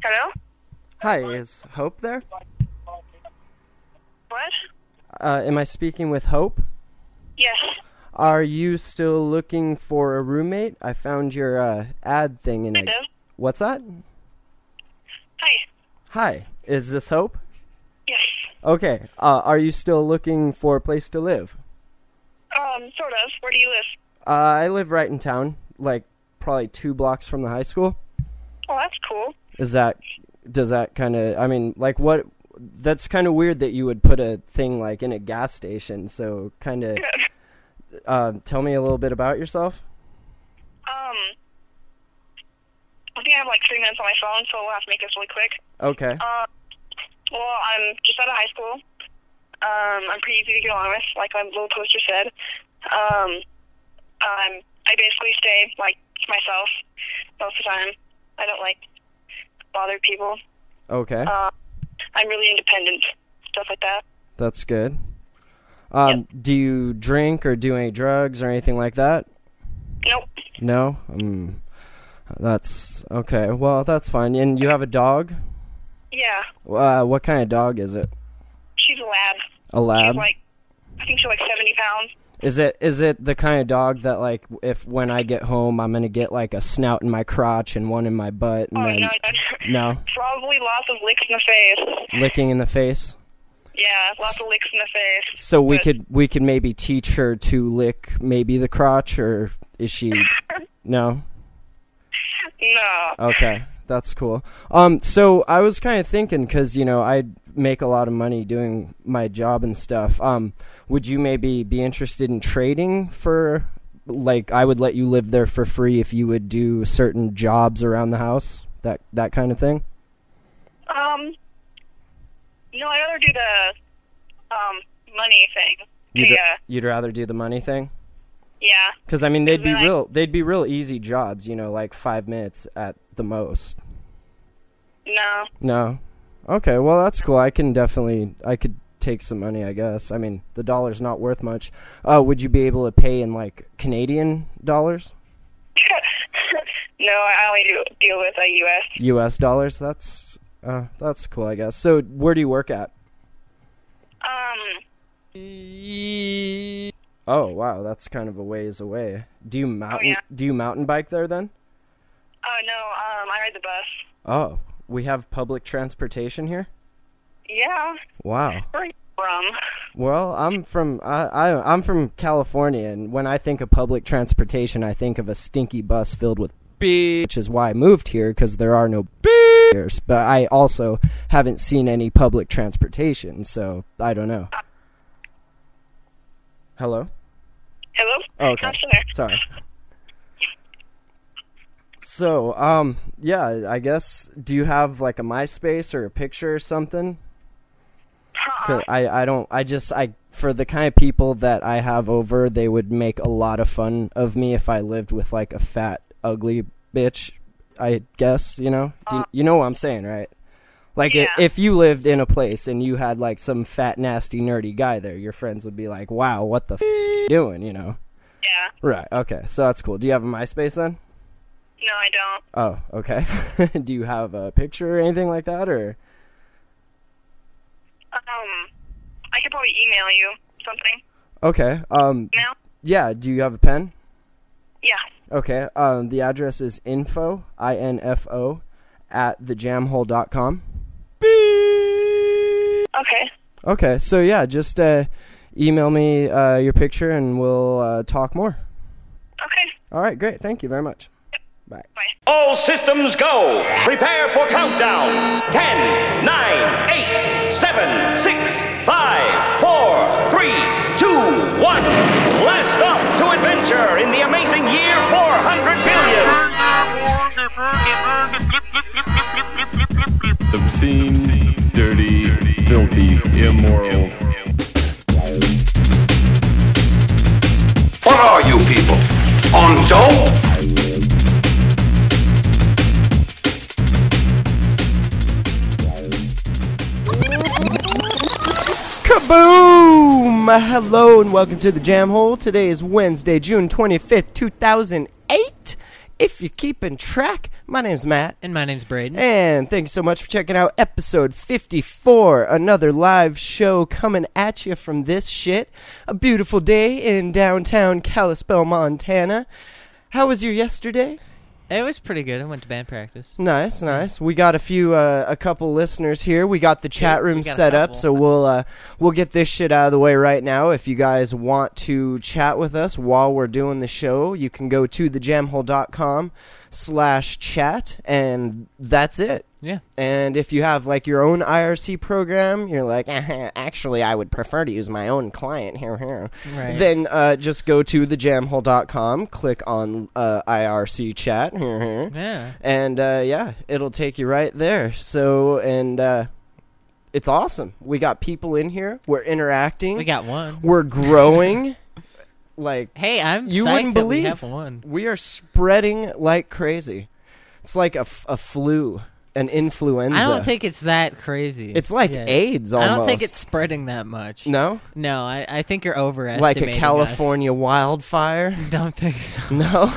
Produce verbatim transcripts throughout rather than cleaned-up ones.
Hello? Hi, is Hope there? What? Uh, am I speaking with Hope? Yes. Are you still looking for a roommate? I found your uh, ad thing in a... Hello? What's that? Hi. Hi, is this Hope? Yes. Okay, uh, are you still looking for a place to live? Um, sort of. Where do you live? Uh, I live right in town, like probably two blocks from the high school. Oh, that's cool. Is that... Does that kind of... I mean, like what... That's kind of weird that you would put a thing like in a gas station, so kind of... Uh, tell me a little bit about yourself. Um, I think I have like three minutes on my phone, so we'll have to make this really quick. Okay. Uh, well, I'm just out of high school. Um, I'm pretty easy to get along with, like my little poster said. Um, um, I basically stay, like, to myself most of the time. I don't, like, bother people. Okay. Uh, I'm really independent, stuff like that. That's good. Um, Yep. Do you drink or do any drugs or anything like that? Nope. No? Um, that's... Okay, well, that's fine. And you have a dog? Yeah. Uh, what kind of dog is it? She's a lab. A lab? She's like, I think she's like seventy pounds. Is it is it the kind of dog that, like, if when I get home, I'm going to get, like, a snout in my crotch and one in my butt? And Oh, then, no, no. No? Probably lots of licks in the face. Licking in the face? Yeah, lots of licks in the face. So we But- could we could maybe teach her to lick maybe the crotch, or is she... No? No. Okay, that's cool. Um, so I was kind of thinking, because, you know, I make a lot of money doing my job and stuff. Um, would you maybe be interested in trading for, like, I would let you live there for free if you would do certain jobs around the house, that that kind of thing? Um, no, I'd rather do the, um, money thing. You'd, Yeah. you'd rather do the money thing? Yeah. Because, I mean, they'd be Then I- real, they'd be real easy jobs, you know, like five minutes at the most. No. No. Okay, well, that's cool. I can definitely, I could take some money, I guess. I mean, the dollar's not worth much. Uh, would you be able to pay in, like, Canadian dollars? No, I only do deal with a U S. U S dollars? That's, uh, that's cool, I guess. So, where do you work at? Um, Oh, wow, that's kind of a ways away. Do you mountain, yeah. do you mountain bike there, then? oh, no, um, I ride the bus. Oh, we have public transportation here? Yeah. Wow. Where are you from? Well, I'm from I, I I'm from California, and when I think of public transportation, I think of a stinky bus filled with beers, which is why I moved here, because there are no beers. But I also haven't seen any public transportation, so I don't know. Hello? Hello? Oh, okay. I'm still there. Sorry. So, um, yeah, I guess, do you have, like, a MySpace or a picture or something? Uh-uh. 'Cause I, I don't, I just, I, for the kind of people that I have over, they would make a lot of fun of me if I lived with, like, a fat, ugly bitch, I guess, you know? Do you, you know what I'm saying, right? Like, Yeah. i if you lived in a place and you had, like, some fat, nasty, nerdy guy there, your friends would be like, wow, what the f*** are you doing, you know? Yeah. Right, okay, so that's cool. Do you have a MySpace then? No, I don't. Oh, okay. Do you have a picture or anything like that, or? Um, I could probably email you something. Okay, um, Now? yeah, do you have a pen? Yeah. Okay, um, the address is info, I N F O, at thejamhole dot com. Okay. Okay, so yeah, just uh, email me uh, your picture and we'll uh, talk more. Okay. All right, great. Thank you very much. Bye. Bye. All systems go. Prepare for countdown. Ten, nine, eight, seven, six, five, four, three, two, one. Blast off to adventure in the amazing year four hundred billion. Obscene, dirty, filthy, immoral. What are you people? On dope? Kaboom! Hello and welcome to the Jam Hole. Today is Wednesday, June twenty-fifth, two thousand eight. If you're keeping track, my name's Matt. And my name's Braden. And thanks so much for checking out episode fifty-four, another live show coming at you from this shit. A beautiful day in downtown Kalispell, Montana. How was your yesterday? It was pretty good. I went to band practice. Nice, nice. We got a few, uh, a couple listeners here. We got the chat Yeah, room we got a set up, couple. so we'll uh, we'll get this shit out of the way right now. If you guys want to chat with us while we're doing the show, you can go to thejamhole.com slash chat, and that's it. Yeah. And if you have, like, your own I R C program, you're like, uh actually, I would prefer to use my own client here, here. Right. Then uh, just go to the jam hole dot com, click on uh, I R C chat, here, here. Yeah. And, uh, yeah, it'll take you right there. So, and uh, it's awesome. We got people in here. We're interacting. We got one. We're growing. Like, Hey, I'm you psyched wouldn't that believe we have one. we are spreading like crazy. It's like a, f- a flu, an influenza. I don't think it's that crazy. It's like Yeah. AIDS I almost. don't think it's spreading that much. No? No, I, I think you're overestimating Like a us. California wildfire? Don't think so. No?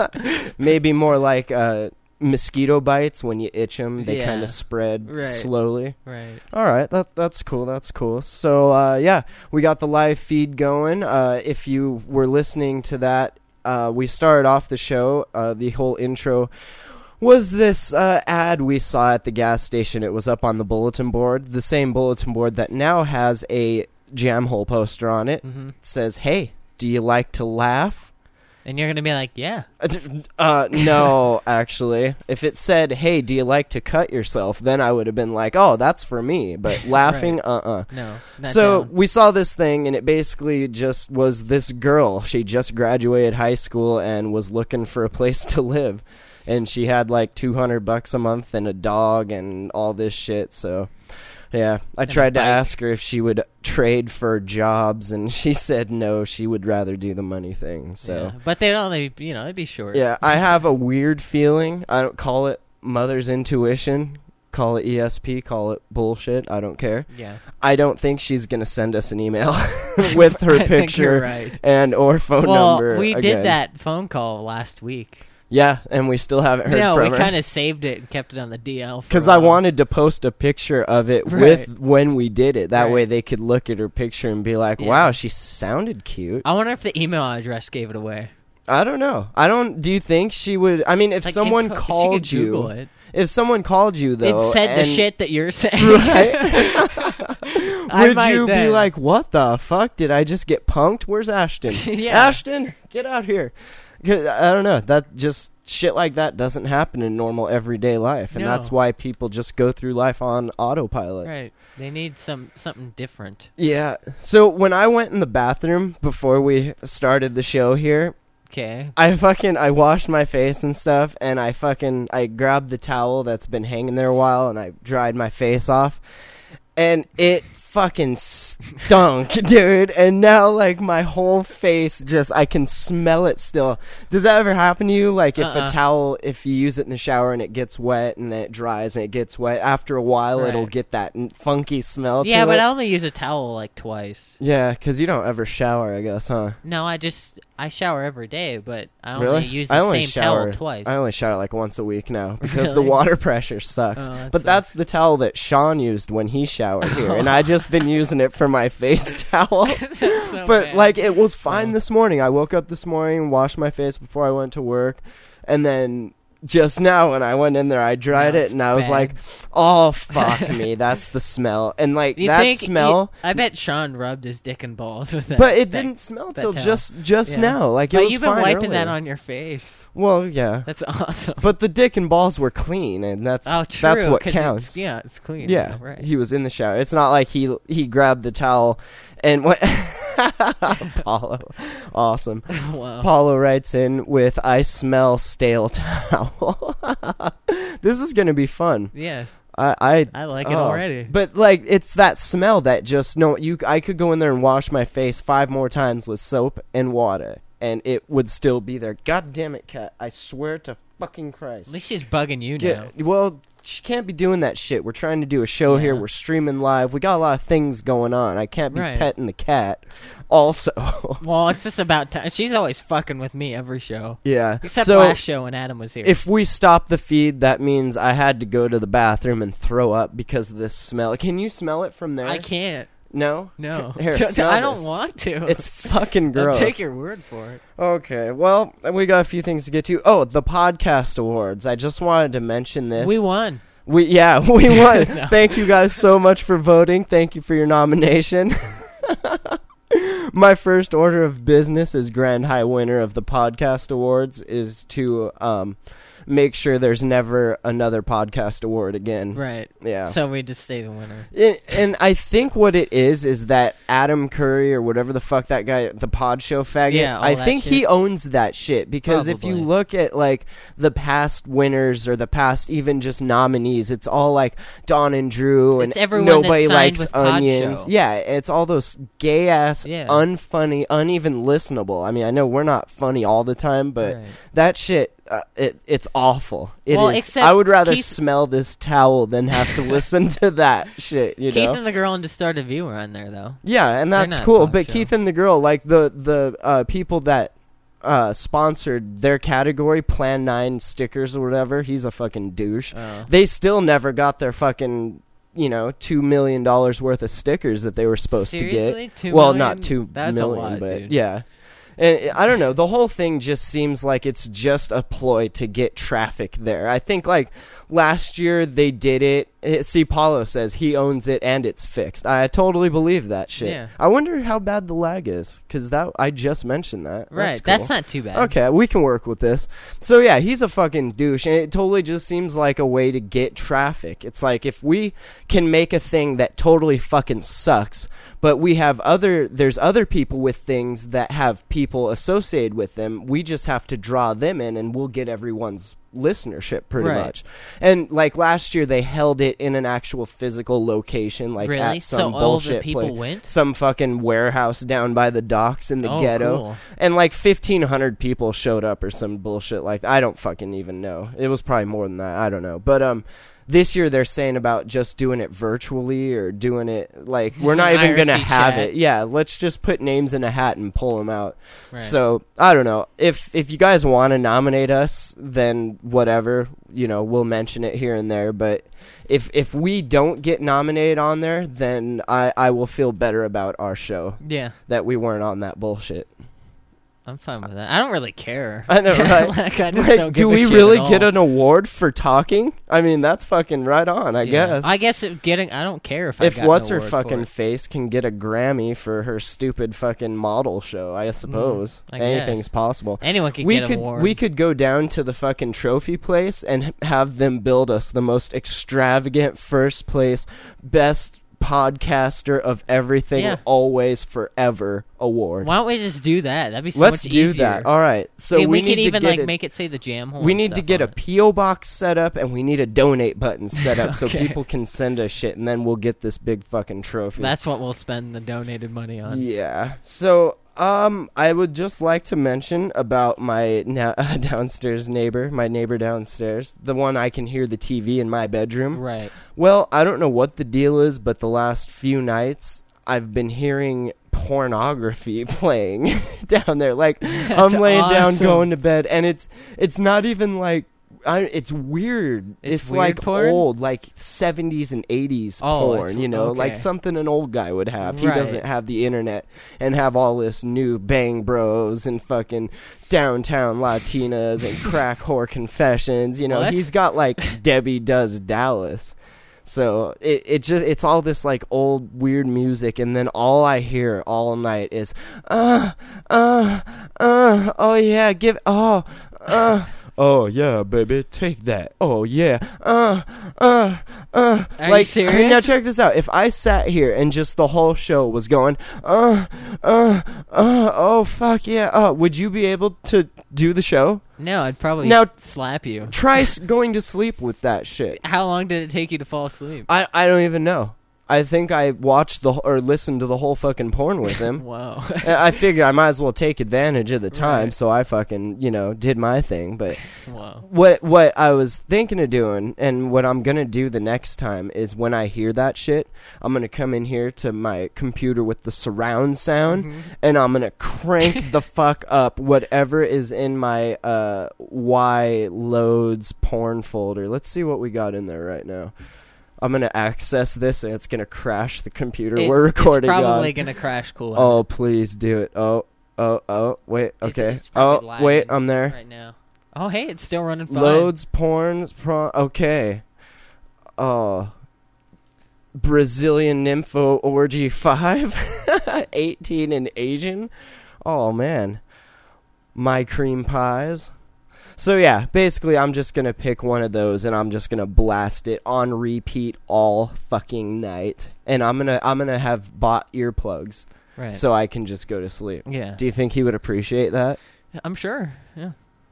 Maybe more like uh, mosquito bites. When you itch them, they Yeah. kind of spread Right. slowly. Right. All right, that that's cool. That's cool. So uh, yeah, we got the live feed going. Uh, if you were listening to that, uh, we started off the show. Uh, the whole intro was this uh, ad we saw at the gas station. It was up on the bulletin board, the same bulletin board that now has a Jam Hole poster on it. Mm-hmm. It says, "Hey, do you like to laugh?" And you're going to be like, yeah. Uh, no, actually. If it said, "Hey, do you like to cut yourself?" then I would have been like, "Oh, that's for me." But laughing, Right. uh-uh. No. Not So down. we saw this thing, and it basically just was this girl. She just graduated high school and was looking for a place to live. And she had like two hundred bucks a month and a dog and all this shit. So, yeah, I And a tried to bike. ask her if she would trade for jobs, and she said no, she would rather do the money thing. So, Yeah. But they'd only, you know, it'd be short. yeah, I have a weird feeling. I don't call it mother's intuition. Call it E S P, call it bullshit. I don't care. Yeah. I don't think she's going to send us an email with her I think picture you're right. and or phone Well, number. we again. did that phone call last week. Yeah, and we still haven't heard No, from we her. kind of saved it and kept it on the D L. for Because a I while. wanted to post a picture of it Right. with when we did it. That Right. way they could look at her picture and be like, Yeah. wow, she sounded cute. I wonder if the email address gave it away. I don't know. I don't. Do you think she would? I mean, if Like someone info- she called could Google you. it. If someone called you, though. It said the and- shit that you're saying. Right? I Would might you be then. like, what the fuck? Did I just get punked? Where's Ashton? Yeah. Ashton, get out here. 'Cause I don't know. That just shit like that doesn't happen in normal everyday life. And No. that's why people just go through life on autopilot. Right. They need some something different. Yeah. So when I went in the bathroom before we started the show here, Okay. I fucking I washed my face and stuff, and I fucking I grabbed the towel that's been hanging there a while, and I dried my face off, and it fucking stunk, dude. And now like my whole face just I can smell it still. Does that ever happen to you? Like if Uh-uh. a towel, if you use it in the shower and it gets wet and then it dries and it gets wet, after a while Right. it'll get that n- funky smell. Yeah, to but it. I only use a towel like twice. Yeah, because you don't ever shower, I guess, huh? No, I just I shower every day, but I only Really? use the I only same shower, towel twice. I only shower like once a week now because the Really? water pressure sucks. Oh, that but sucks. that's the towel that Sean used when he showered here, and I just been using it for my face towel. So but bad. like it was fine Oh. this morning. I woke up this morning, washed my face before I went to work, and then just now when I went in there, I dried No, it, it's and I was bad. like, "Oh fuck me, that's the smell." And like You that think smell. I bet Sean rubbed his dick and balls with that. but it that- didn't smell that till towel. just just Yeah. now. Like it But was you've been fine wiping that earlier. on your face. Well, yeah. That's awesome. But the dick and balls were clean, and that's Oh, true. that's what 'cause counts. It's, yeah, it's clean. yeah, right. he was in the shower. It's not like he he grabbed the towel and went. Paulo, awesome. Wow. Paulo writes in with, "I smell stale towel." This is gonna be fun. Yes, I I, I like it oh. already. But like, it's that smell that just no. You, I could go in there and wash my face five more times with soap and water, and it would still be there. God damn it, Cat. I swear to fucking Christ. At least she's bugging you now. Yeah, well, she can't be doing that shit. We're trying to do a show Yeah. here. We're streaming live. We got a lot of things going on. I can't be Right. petting the cat. Also, Well, it's just about time. She's always fucking with me every show. yeah. Except so last show when Adam was here. if we stop the feed, that means I had to go to the bathroom and throw up because of this smell. Can you smell it from there? I can't. No? No. Here, T- smell I don't this. want to. It's fucking I'll gross. take your word for it. Okay, well, we got a few things to get to. Oh, the podcast awards. I just wanted to mention this. We won. We yeah, we won. No. Thank you guys so much for voting. Thank you for your nomination. My first order of business as Grand High winner of the podcast awards is to um, make sure there's never another podcast award again. Right. Yeah. So we just stay the winner. It, and I think what it is is that Adam Curry or whatever the fuck that guy, the Pod Show faggot. Yeah, all I that think shit. he owns that shit because if you Probably. look at like the past winners or the past even just nominees, it's all like Don and Drew and It's everyone nobody that signed likes with Pod onions. Show. Yeah, it's all those gay ass, Yeah. unfunny, uneven listenable. I mean, I know we're not funny all the time, but Right. that shit. Uh, it it's awful. It is. Well, except I would rather Keith- smell this towel than have to listen to that shit. You Keith know. and the girl and Just Start a View were on there, though. Yeah, and They're that's not cool. Pod But Show. Keith and the girl, like the the uh, people that uh, sponsored their category, Plan Nine stickers or whatever. He's a fucking douche. Oh. They still never got their fucking. You know, two million dollars worth of stickers that they were supposed Seriously? to get. Two well, million? not two That's a million, lot, but dude. yeah. And I don't know. The whole thing just seems like it's just a ploy to get traffic there. I think like last year they did it. Eh, See, Paulo says he owns it and it's fixed. I totally believe that shit. Yeah. I wonder how bad the lag is because that I just mentioned that. Right. That's, That's, cool. not too bad. Okay, we can work with this. So yeah, he's a fucking douche, and it totally just seems like a way to get traffic. It's like if we can make a thing that totally fucking sucks, but we have other there's other people with things that have people associated with them, we just have to draw them in and we'll get everyone's listenership pretty Right. much. And like last year they held it in an actual physical location, like Really? at some So all the bullshit people place. went? Some fucking warehouse down by the docks in the Oh, ghetto. cool. And like fifteen hundred people showed up or some bullshit like that. I don't fucking even know. It was probably more than that. I don't know. But um this year they're saying about just doing it virtually or doing it like we're Just not an even going to I R C have chat. it. Yeah, let's just put names in a hat and pull them out. Right. So, I don't know. If if you guys want to nominate us, then whatever, you know, we'll mention it here and there, but if if we don't get nominated on there, then I I will feel better about our show Yeah. that we weren't on that bullshit. I'm fine with that. I don't really care. I know, right? like, I just Like, don't do give a we shit really at get all. an award for talking? I mean, that's fucking right on, I Yeah. guess. I guess it getting. I don't care if I if got an what's her award for fucking it. face can get a Grammy for her stupid fucking model show, I suppose I anything's guess. possible. Anyone can we get could an award. we could go down to the fucking trophy place and h- have them build us the most extravagant first place best podcaster of everything Yeah. always forever award. Why don't we just do that? That'd be so Let's much do easier. that. All right. So Hey, we, we, need could to even get like it- make it say the jam hole. we and need to stuff get a on it. P O box set up and we need a donate button set up so Okay. people can send us shit and then we'll get this big fucking trophy. That's what we'll spend the donated money on. Yeah. So, um, I would just like to mention about my na- downstairs neighbor, my neighbor downstairs, the one I can hear the T V in my bedroom. Right. Well, I don't know what the deal is, but the last few nights I've been hearing pornography playing down there. Like I'm laying down awesome. going to bed and it's it's not even like I, it's weird. It's It's, weird like porn? old, like seventies and eighties Oh, porn, it's- you know, like okay. something an old guy would have. He Right. doesn't have the internet and have all this new Bang Bros and fucking downtown Latinas and crack whore confessions. You know, What? he's got like Debbie Does Dallas. So it it just it's all this like old weird music, and then all I hear all night is uh uh uh oh yeah give oh uh oh yeah baby take that oh yeah uh uh uh Are you like serious? now check this out. If I sat here and just the whole show was going uh uh uh oh fuck yeah uh would you be able to do the show? No, I'd probably Now- slap you. Try s- going to sleep with that shit. How long did it take you to fall asleep? I, I don't even know. I think I watched the or listened to the whole fucking porn with him. Whoa. I figured I might as well take advantage of the time, Right. so I fucking, you know, did my thing. But Whoa. what what I was thinking of doing, and what I'm gonna do the next time, is when I hear that shit, I'm gonna come in here to my computer with the surround sound, Mm-hmm. and I'm gonna crank the fuck up whatever is in my uh, Y loads porn folder. Let's see what we got in there right now. I'm gonna access this, and it's gonna crash the computer It's, we're recording it's probably on. gonna crash cool. Oh, please do it. Oh, oh, oh, wait, It's- okay. it's probably Oh, lagging wait, I'm there. right now. Oh, hey, it's still running fine. Loads, porn, pro- okay. Oh. Brazilian Nympho Orgy five? eighteen and Asian? Oh, man. My Cream Pies. So, yeah, basically, I'm just going to pick one of those, and I'm just going to blast it on repeat all fucking night. And I'm going to I'm gonna have bought earplugs. Right. So I can just go to sleep. Yeah. Do you think he would appreciate that? I'm sure. Yeah.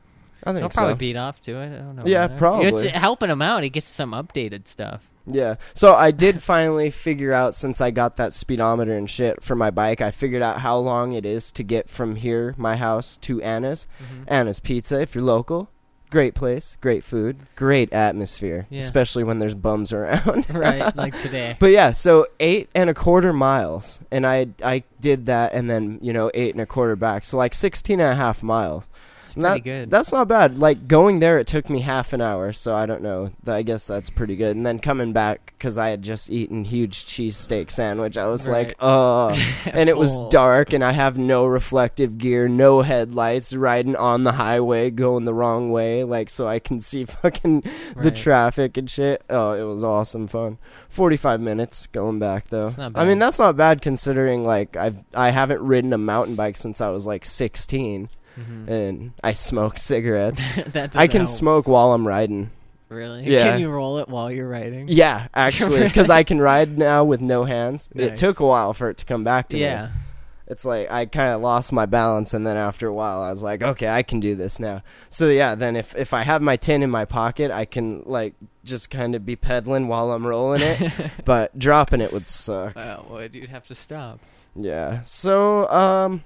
I think He'll so. probably beat off to it. I don't know. Yeah, man. probably. It's helping him out. He gets some updated stuff. Yeah. So I did finally figure out, since I got that speedometer and shit for my bike, I figured out how long it is to get from here, my house, to Anna's. Mm-hmm. Anna's Pizza, if you're local. Great place, great food, great atmosphere, Yeah. especially when there's bums around. Right, like today. But yeah, so eight and a quarter miles, and I I did that, and then, you know, eight and a quarter back, so like sixteen and a half miles. It's And pretty that- good. That's not bad. Like, going there, it took me half an hour, so I don't know. Th- I guess that's pretty good. And then coming back, because I had just eaten huge cheesesteak sandwich, I was Right. like, oh. And it was Full. dark, and I have no reflective gear, no headlights, riding on the highway, going the wrong way, like, so I can see fucking the Right. traffic and shit. Oh, it was awesome fun. forty-five minutes going back, though. That's not I mean, bad. that's not bad considering, like, I've, I haven't ridden a mountain bike since I was, like, sixteen. Mhm. And I smoke cigarettes. That I doesn't can help. smoke while I'm riding. Really? Yeah. Can you roll it while you're riding? Yeah, actually, because I can ride now with no hands. It Nice. took a while for it to come back to Yeah. me. It's like I kind of lost my balance, and then after a while, I was like, okay, I can do this now. So yeah, then if if I have my tin in my pocket, I can like just kind of be pedaling while I'm rolling it. But dropping it would suck. Well, would you'd have to stop. Yeah. So, um,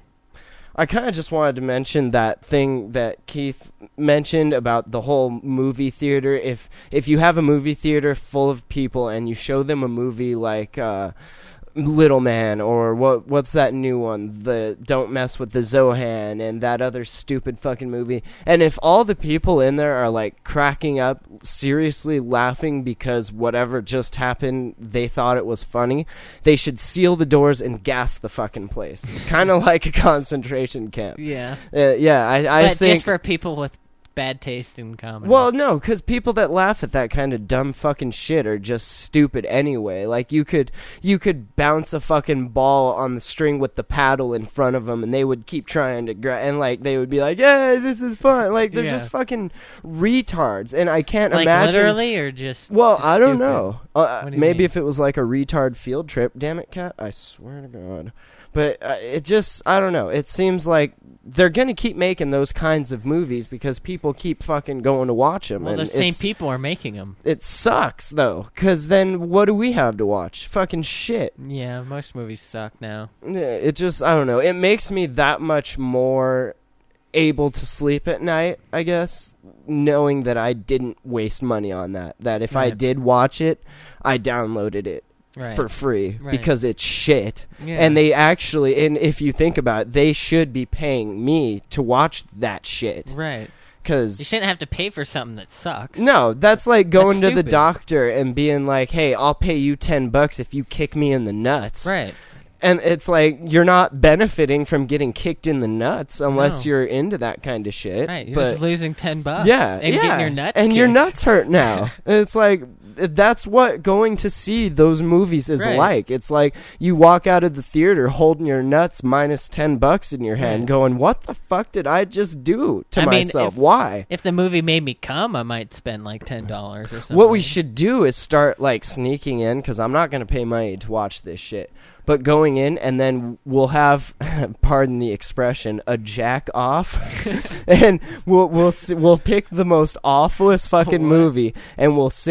I kind of just wanted to mention that thing that Keith mentioned about the whole movie theater. If if you have a movie theater full of people and you show them a movie like uh, Little Man, or what what's that new one, the Don't Mess with the Zohan, and that other stupid fucking movie, and if all the people in there are like cracking up, seriously laughing because whatever just happened, they thought it was funny, they should seal the doors and gas the fucking place. Kind of like a concentration camp. Yeah. Uh, yeah, I, I But think. just for people with bad taste in comedy. Well, no, because people that laugh at that kind of dumb fucking shit are just stupid anyway. Like, you could you could bounce a fucking ball on the string with the paddle in front of them, and they would keep trying to gra- and like they would be like, "Yeah, this is fun." Like, they're Yeah. just fucking retards, and I can't like imagine. literally or just Well, just I don't stupid? know. Uh, What do you maybe mean? if it was like a retard field trip. Damn it, Cat! I swear to God. But uh, it just, I don't know. It seems like they're gonna keep making those kinds of movies because people keep fucking going to watch them. Well, and the same it's- people are making them. It sucks though, because then what do we have to watch? Fucking shit. Yeah, most movies suck now. Yeah, It just, I don't know. It makes me that much more able to sleep at night, I guess, knowing that I didn't waste money on that. That if I Right. did watch it, I downloaded it Right. for free Right. because it's shit. Yeah. And they actually, and if you think about it, they should be paying me to watch that shit. Right. Because You shouldn't have to pay for something that sucks. no, that's like going That's to the stupid. doctor and being like, "Hey, I'll pay you ten bucks if you kick me in the nuts." Right. And it's like you're not benefiting from getting kicked in the nuts unless No. you're into that kind of shit. Right. You're but just losing ten bucks. yeah, And yeah, getting your nuts and your kicked. nuts hurt now. And it's like that's what going to see those movies is Right. like. It's like you walk out of the theater holding your nuts minus ten bucks in your hand, Right. going, "What the fuck did I just do to I mean, myself? if- Why?" If the movie made me come, I might spend like ten dollars or something. What we should do is start like sneaking in, because I'm not going to pay money to watch this shit. But going in, and then we'll have, pardon the expression, a jack off, and we'll we'll s- we'll pick the most awfulest fucking What? movie, and we'll sit in the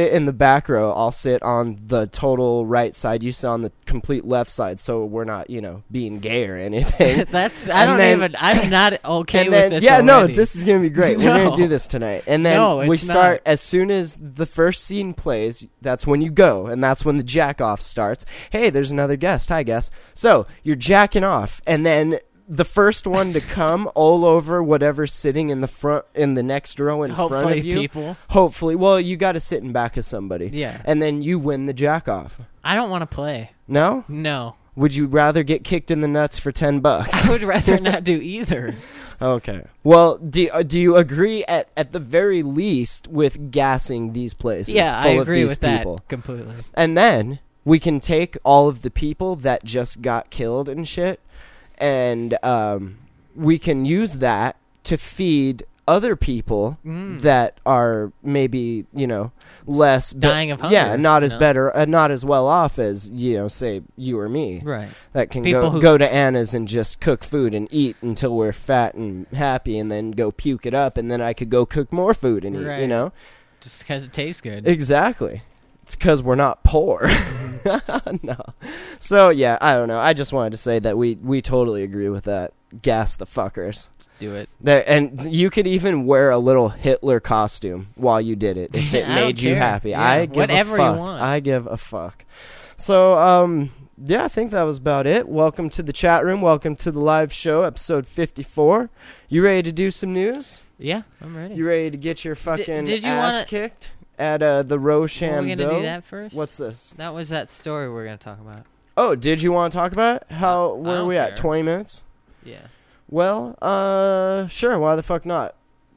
back row. I'll sit on the total right side. You sit on the complete left side, so we're not, you know, being gay or anything. That's I And don't then- even. I'm not okay and with then, this. yeah, no, already. this is gonna be great. We're No. gonna do this tonight, and then No, we it's start not. as soon as the first scene plays. That's when you go, and that's when the jack off starts. Hey, there's another guest. Hi, guest. So you're jacking off, and then the first one to come all over whatever's sitting in the front, in the next row in front Hopefully of you. people. Hopefully, well, you got to sit in back of somebody. Yeah. and then you win the jack off. I don't want to play. No, No. would you rather get kicked in the nuts for ten bucks? I would rather not do either. Okay. Well, do uh, do you agree at at the very least with gassing these places? Yeah, full I of agree these with people? that completely. And then we can take all of the people that just got killed and shit, and um, we can use that to feed other people Mm. that are maybe, you know, less be- Dying of hunger, Yeah, not as you know? better, uh, not as well off as, you know, say you or me. Right. That can People go who- go to Anna's and just cook food and eat until we're fat and happy, and then go puke it up, and then I could go cook more food and eat. You Right. know, Just because it tastes good. exactly. It's because we're not poor. No. So yeah, I don't know. I just wanted to say that we we totally agree with that. Gas the fuckers. do it. There, and you could even wear a little Hitler costume while you did it if it I don't made you care. happy. Yeah, I give whatever a you fuck. want. I give a fuck. So, um, yeah, I think that was about it. Welcome to the chat room. Welcome to the live show, episode fifty-four. You ready to do some news? Yeah, I'm ready. You ready to get your fucking did you ass wanna- kicked at uh, the Rochambeau? Are we gonna do that first? What's this? That was that story we're gonna talk about. Oh, did you want to talk about it? How? I Where are don't we at? care. twenty minutes? Yeah. Well, uh, sure. Why the fuck not?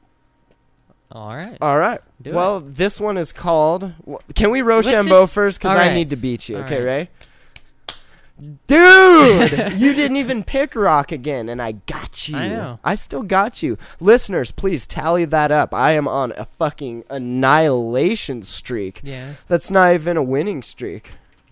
All right. All right. Do well, it. this one is called. wh- Can we Rochambeau Let's just- first? Because all I right. need to beat you. All Okay, right. Ray? Dude, you didn't even pick rock again, and I got you. I know. I still got you. Listeners, please tally that up. I am on a fucking annihilation streak. Yeah. That's not even a winning streak.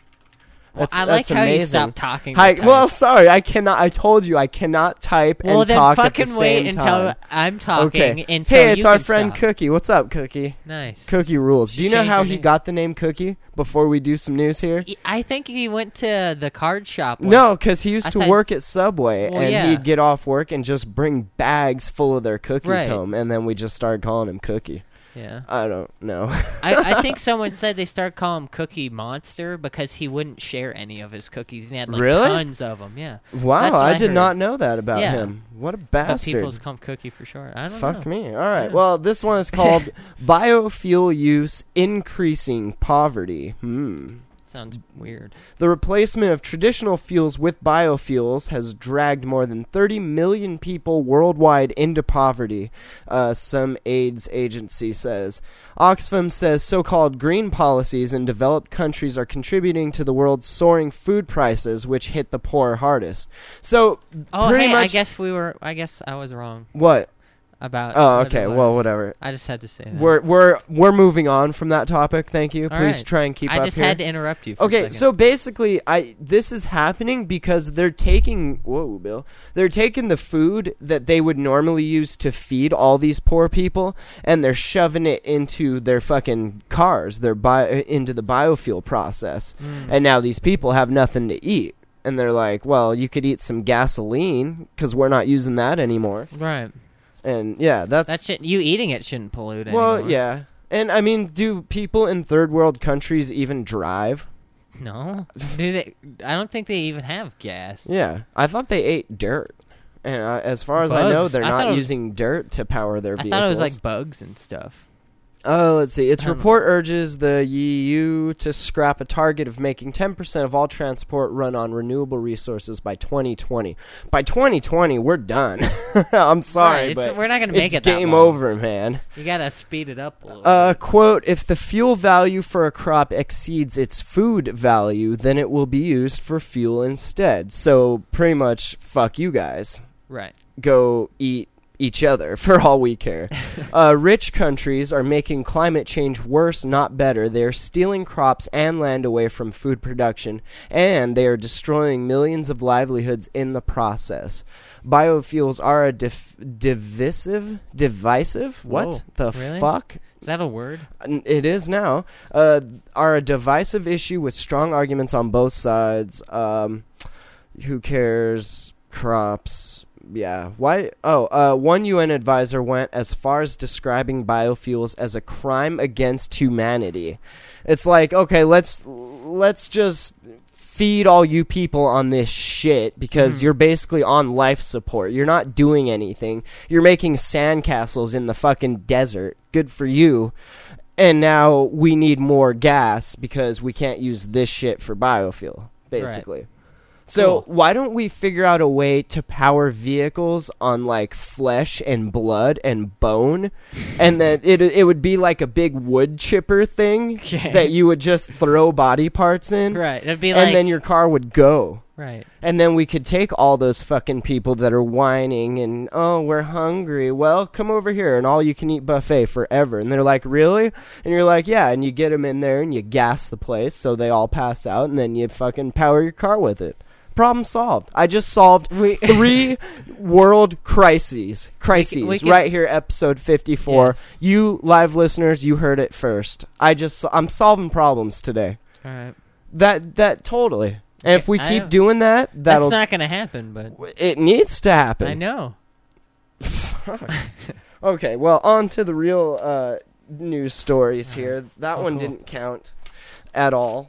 Well, That's, I like that's how amazing. you stopped talking. Hi, to well, type. sorry, I cannot. I told you I cannot type well and then talk at fucking the wait same until time. I'm talking. Okay. And so Hey, it's you our can friend stop. Cookie. What's up, Cookie? Nice. Cookie rules. Do you know Change how your he name. got the name Cookie before we do some news here? Y- I think he went to the card shop. one- No, because he used I to thought- work at Subway, Well, and yeah. he'd get off work and just bring bags full of their cookies Right. home, and then we just started calling him Cookie. Yeah. I don't know. I, I think someone said they started calling him Cookie Monster because he wouldn't share any of his cookies. And he had like Really? tons of them. Yeah. Wow, That's what I I did heard. not know that about Yeah. him. What a But bastard. people just call him Cookie for short. I don't Fuck know. me. All right. Yeah. Well, this one is called Biofuel Use Increasing Poverty. Hmm. Sounds weird. The replacement of traditional fuels with biofuels has dragged more than thirty million people worldwide into poverty, uh, some AIDS agency says. Oxfam says so-called green policies in developed countries are contributing to the world's soaring food prices, which hit the poor hardest. So, Oh, pretty hey, much... I guess we were. I guess I was wrong What? about. Oh, what it okay. Well, was. whatever. I just had to say that. We're we're we're moving on from that topic. Thank you. All Please right. try and keep I up just here. had to interrupt you. For a Okay, second. so basically, I this is happening because they're taking whoa, Bill. They're taking the food that they would normally use to feed all these poor people, and they're shoving it into their fucking cars. They're bio, into the biofuel process, Mm. and now these people have nothing to eat, and they're like, "Well, you could eat some gasoline because we're not using that anymore." right. And yeah, that's That shit. You eating it shouldn't pollute. well, anymore. yeah. And I mean, do people in third world countries even drive? No. Do they? I don't think they even have gas. Yeah, I thought they ate dirt, and uh, as far as I know, Bugs. they're I thought not it was- using dirt to power their I vehicles. thought it was like bugs and stuff. Oh, let's see. Its I don't report urges the E U to scrap a target of making ten percent of all transport run on renewable resources by twenty twenty. By twenty twenty, we're done. I'm sorry, Right, it's- but we're not gonna make it's it that game long. over, man. You gotta speed it up a little. Uh, bit. quote, if the fuel value for a crop exceeds its food value, then it will be used for fuel instead. So, pretty much, fuck you guys. Right. Go eat each other, for all we care. uh, rich countries are making climate change worse, not better. They're stealing crops and land away from food production, and they are destroying millions of livelihoods in the process. Biofuels are a dif- divisive, divisive. What Whoa, the really? fuck? Is that a word? N- It is now. Uh, are a divisive issue with strong arguments on both sides. Um, who cares? Crops. Yeah. Why? Oh, uh, one U N advisor went as far as describing biofuels as a crime against humanity. It's like, okay, let's let's just feed all you people on this shit because mm. you're basically on life support. You're not doing anything. You're making sandcastles in the fucking desert. Good for you. And now we need more gas because we can't use this shit for biofuel, basically. Right. So Cool. why don't we figure out a way to power vehicles on like flesh and blood and bone, and then it it would be like a big wood chipper thing Okay. that you would just throw body parts in, Right. It'd be like. and then your car would go. Right. And then we could take all those fucking people that are whining and, oh, we're hungry. Well, come over here, an all-you-can-eat buffet forever. And they're like, really? And you're like, yeah. And you get them in there and you gas the place so they all pass out, and then you fucking power your car with it. Problem solved. I just solved We- three world crises. Crises. we can- right here, episode fifty-four. Yes. You live listeners, you heard it first. I just, I'm solving problems today. All right. That, that totally. And if we I keep have- doing that, that'll. That's not going to happen, but It needs to happen. I know. Okay, well, on to the real uh, news stories here. That Oh, one cool. didn't count at all.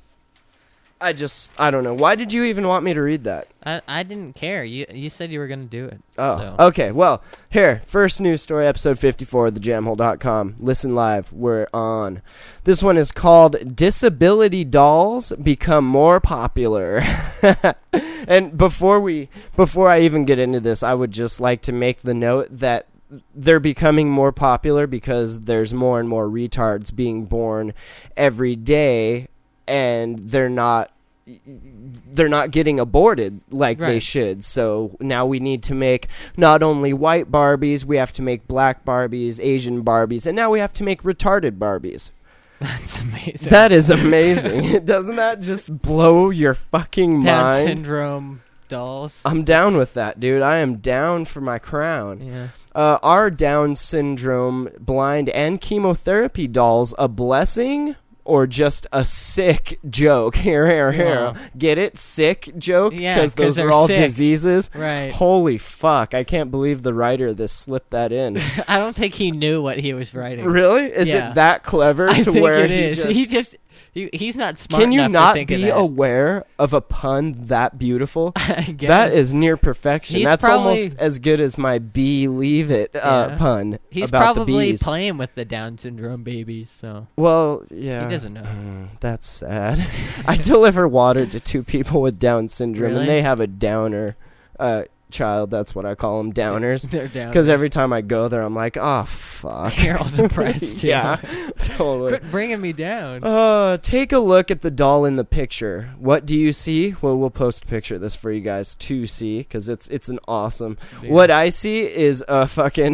I just, I don't know. Why did you even want me to read that? I, I didn't care. You you said you were going to do it. Oh, so. okay. Well, here, first news story, episode fifty-four of the jam hole dot com. Listen live. We're on. This one is called Disability Dolls Become More Popular. And before we, before I even get into this, I would just like to make the note that they're becoming more popular because there's more and more retards being born every day, and they're not they're not getting aborted like they Right. should. So now we need to make not only white Barbies, we have to make black Barbies, Asian Barbies, and now we have to make retarded Barbies. That's amazing. That is amazing. Doesn't that just blow your fucking Down mind? syndrome dolls. I'm down with that, dude. I am down for my crown. Yeah. Uh, are Down syndrome, blind, and chemotherapy dolls a blessing or just a sick joke? Here, here, here. Yeah. Get it? Sick joke? Yeah, Because 'cause those they're are all sick. diseases? Right. Holy fuck. I can't believe the writer of this slipped that in. I don't think he knew what he was writing. Really? Is Yeah. it that clever I to think where it he is. just... He just he, he's not smart Can you enough not to think be of that. aware of a pun that beautiful? I guess. That is near perfection. He's That's probably- almost as good as my believe it uh, Yeah. pun He's about the probably bees. playing with the Down syndrome babies, so Well, yeah. he doesn't know. Mm, that's sad. I deliver water to two people with Down syndrome, Really? and they have a downer uh, child. That's what I call them, downers. They're down. Because every time I go there, I'm like, oh, fuck. You're all depressed, too. Yeah, totally. Quit bringing me down. Uh, take a look at the doll in the picture. What do you see? Well, we'll post a picture of this for you guys to see, because it's it's an awesome. Yeah. What I see is a fucking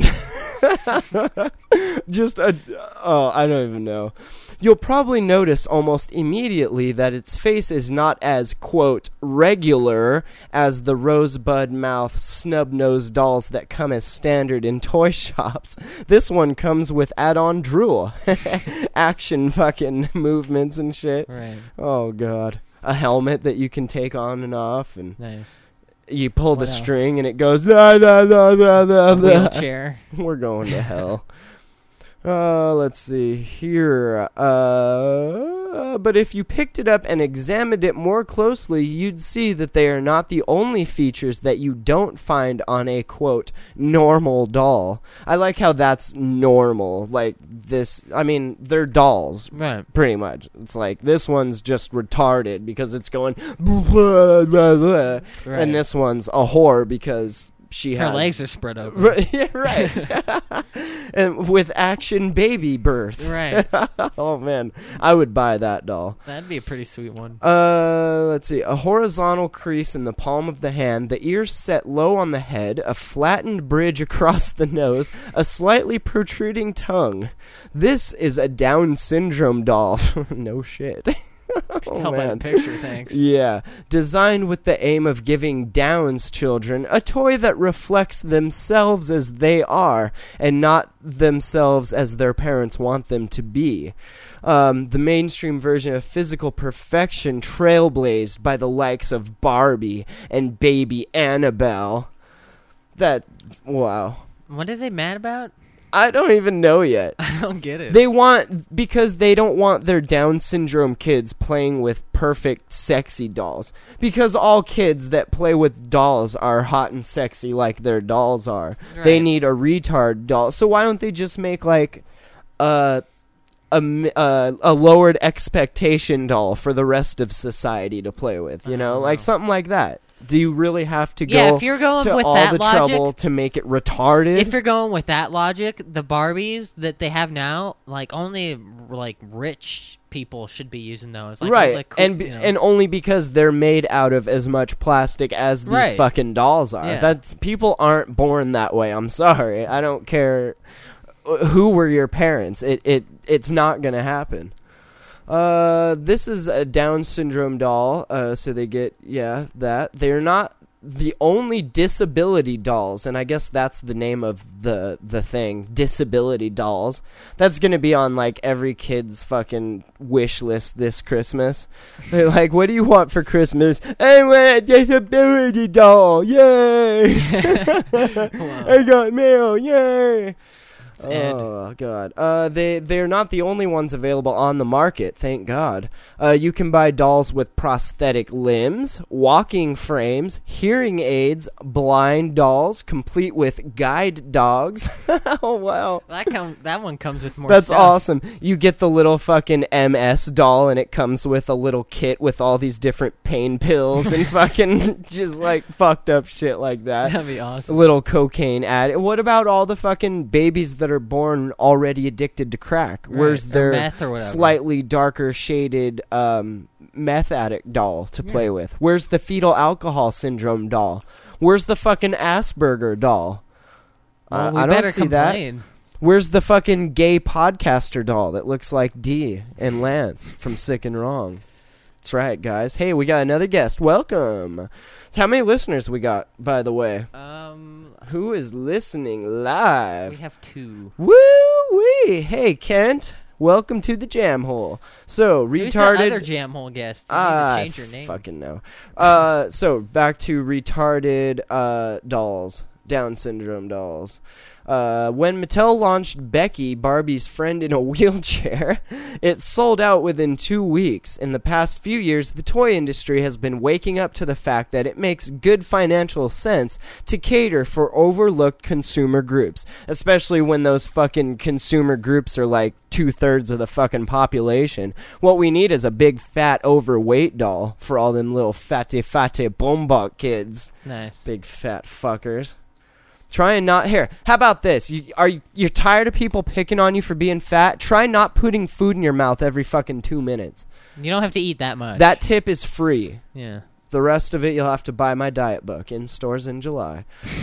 just a oh, I don't even know. You'll probably notice almost immediately that its face is not as, quote, regular as the rosebud mouth, snub-nosed dolls that come as standard in toy shops. This one comes with add-on drool, action fucking movements and shit. Right. Oh, God. A helmet that you can take on and off, and Nice. you pull What the else? string and it goes, da, da, da, da, da, da. Wheelchair. We're going to hell. Uh, let's see here. Uh, but if you picked it up and examined it more closely, you'd see that they are not the only features that you don't find on a, quote, normal doll. I like how that's normal. Like this, I mean, they're dolls. Right. Pretty much. It's like, this one's just retarded because it's going, blah, blah, blah. Right. And this one's a whore because she Her has legs are spread open. Right, yeah, right. And with action baby birth. Right. Oh man, I would buy that doll. That'd be a pretty sweet one. Uh, let's see. A horizontal crease in the palm of the hand, the ears set low on the head, a flattened bridge across the nose, a slightly protruding tongue. This is a Down syndrome doll. No shit. Oh, Tell by the man. picture, thanks. Yeah. Designed with the aim of giving Down's children a toy that reflects themselves as they are and not themselves as their parents want them to be. Um, the mainstream version of physical perfection trailblazed by the likes of Barbie and baby Annabelle. That, wow. What are they mad about? I don't even know yet. I don't get it. They want, because they don't want their Down syndrome kids playing with perfect, sexy dolls. Because all kids that play with dolls are hot and sexy like their dolls are. Right. They need a retard doll. So why don't they just make, like, a, a, a, a lowered expectation doll for the rest of society to play with, you know? know. Like, something like that. Do you really have to Yeah, go if you're going to with all that the logic- trouble to make it retarded? If you're going with that logic, the Barbies that they have now, like only like rich people should be using those. Like, right, like, cool, and you know. and only because they're made out of as much plastic as these Right. fucking dolls are. Yeah. That's people aren't born that way. I'm sorry. I don't care who were your parents. It it it's not gonna happen. Uh, this is a Down syndrome doll. Uh, so they get yeah that they're not the only disability dolls, and I guess that's the name of the the thing, disability dolls. That's gonna be on like every kid's fucking wish list this Christmas. They're like, what do you want for Christmas? I want a disability doll, yay! I got mail, yay! Ed. Oh god. Uh, they they're not the only ones available on the market. Thank God. Uh, you can buy dolls with prosthetic limbs, walking frames, hearing aids, blind dolls, complete with guide dogs. Oh wow. that com- that one comes with more. That's stuff. awesome. You get the little fucking M S doll, and it comes with a little kit with all these different pain pills and fucking just like fucked up shit like that. That'd be A awesome. little cocaine ad. What about all the fucking babies that are born already addicted to crack? Right, Where's or their meth or whatever. slightly darker shaded um, meth addict doll to play with? Where's the fetal alcohol syndrome doll? Where's the fucking Asperger doll? Well, Uh, we I don't better see that. complain. Where's the fucking gay podcaster doll that looks like D and Lance from Sick and Wrong? That's right, guys. Hey, we got another guest. Welcome. How many listeners we got, by the way? Um, Who is listening we live? have two. Woo-wee! Hey, Kent. Welcome to the Jam Hole. So, Who's the retarded... other jam hole guest? You Ah, need to change your name. fucking no. Uh, so back to retarded uh, dolls, Down syndrome dolls. Uh, when Mattel launched Becky, Barbie's friend in a wheelchair, it sold out within two weeks. In the past few years, the toy industry has been waking up to the fact that it makes good financial sense to cater for overlooked consumer groups, especially when those fucking consumer groups are like two-thirds of the fucking population. What we need is a big, fat, overweight doll for all them little fatty, fatty bombok kids. Nice. Big fat fuckers. Try and not here. How about this? You are you, you're tired of people picking on you for being fat? Try not putting food in your mouth every fucking two minutes. You don't have to eat that much. That tip is free. Yeah. The rest of it, you'll have to buy my diet book in stores in July.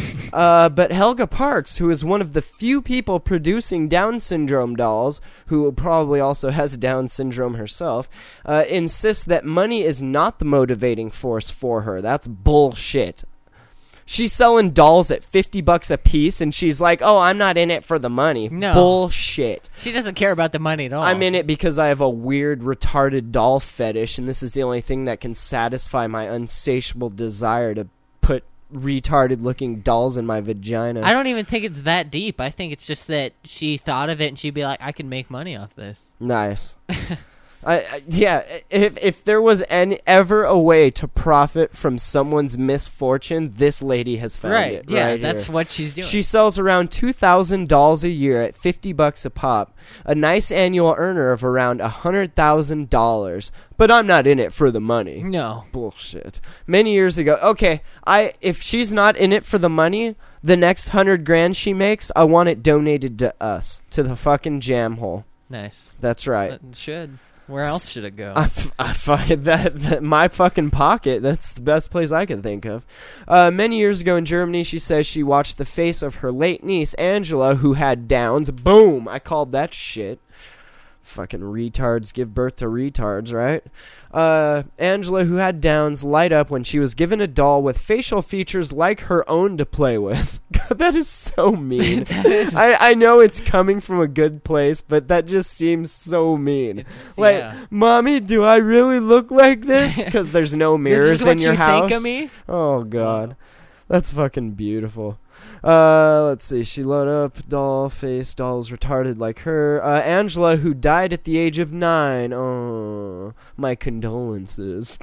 uh, but Helga Parks, who is one of the few people producing Down syndrome dolls, who probably also has Down syndrome herself, uh, insists that money is not the motivating force for her. That's bullshit. She's selling dolls at fifty bucks a piece, and she's like, oh, I'm not in it for the money. No. Bullshit. She doesn't care about the money at all. I'm in it because I have a weird, retarded doll fetish, and this is the only thing that can satisfy my insatiable desire to put retarded-looking dolls in my vagina. I don't even think it's that deep. I think it's just that she thought of it and she'd be like, I can make money off this. Nice. I, I yeah, if if there was any ever a way to profit from someone's misfortune, this lady has found Right. it. Yeah, right that's here. what she's doing. She sells around two thousand dolls a year at fifty bucks a pop, a nice annual earner of around a hundred thousand dollars. But I'm not in it for the money. No. Bullshit. Many years ago, okay, I if she's not in it for the money, the next hundred grand she makes, I want it donated to us, to the fucking jam hole. Nice. That's right. It should. Where else should it go? I, f- I fucking that, that my fucking pocket. That's the best place I could think of. Uh, many years ago in Germany, she says she watched the face of her late niece Angela, who had Downs. Boom! I called that shit. Fucking retards give birth to retards, right? Uh, Angela, who had Downs, light up when she was given a doll with facial features like her own to play with. God, that is so mean. is. I, I know it's coming from a good place, but that just seems so mean. It's, Like, yeah. Mommy, do I really look like this? Because there's no mirrors This is what in your you house. think of me? Oh, God. That's fucking beautiful. Uh, let's see. She loaded up doll face. Doll's retarded like her. Uh, Angela, who died at the age of nine. Oh, my condolences.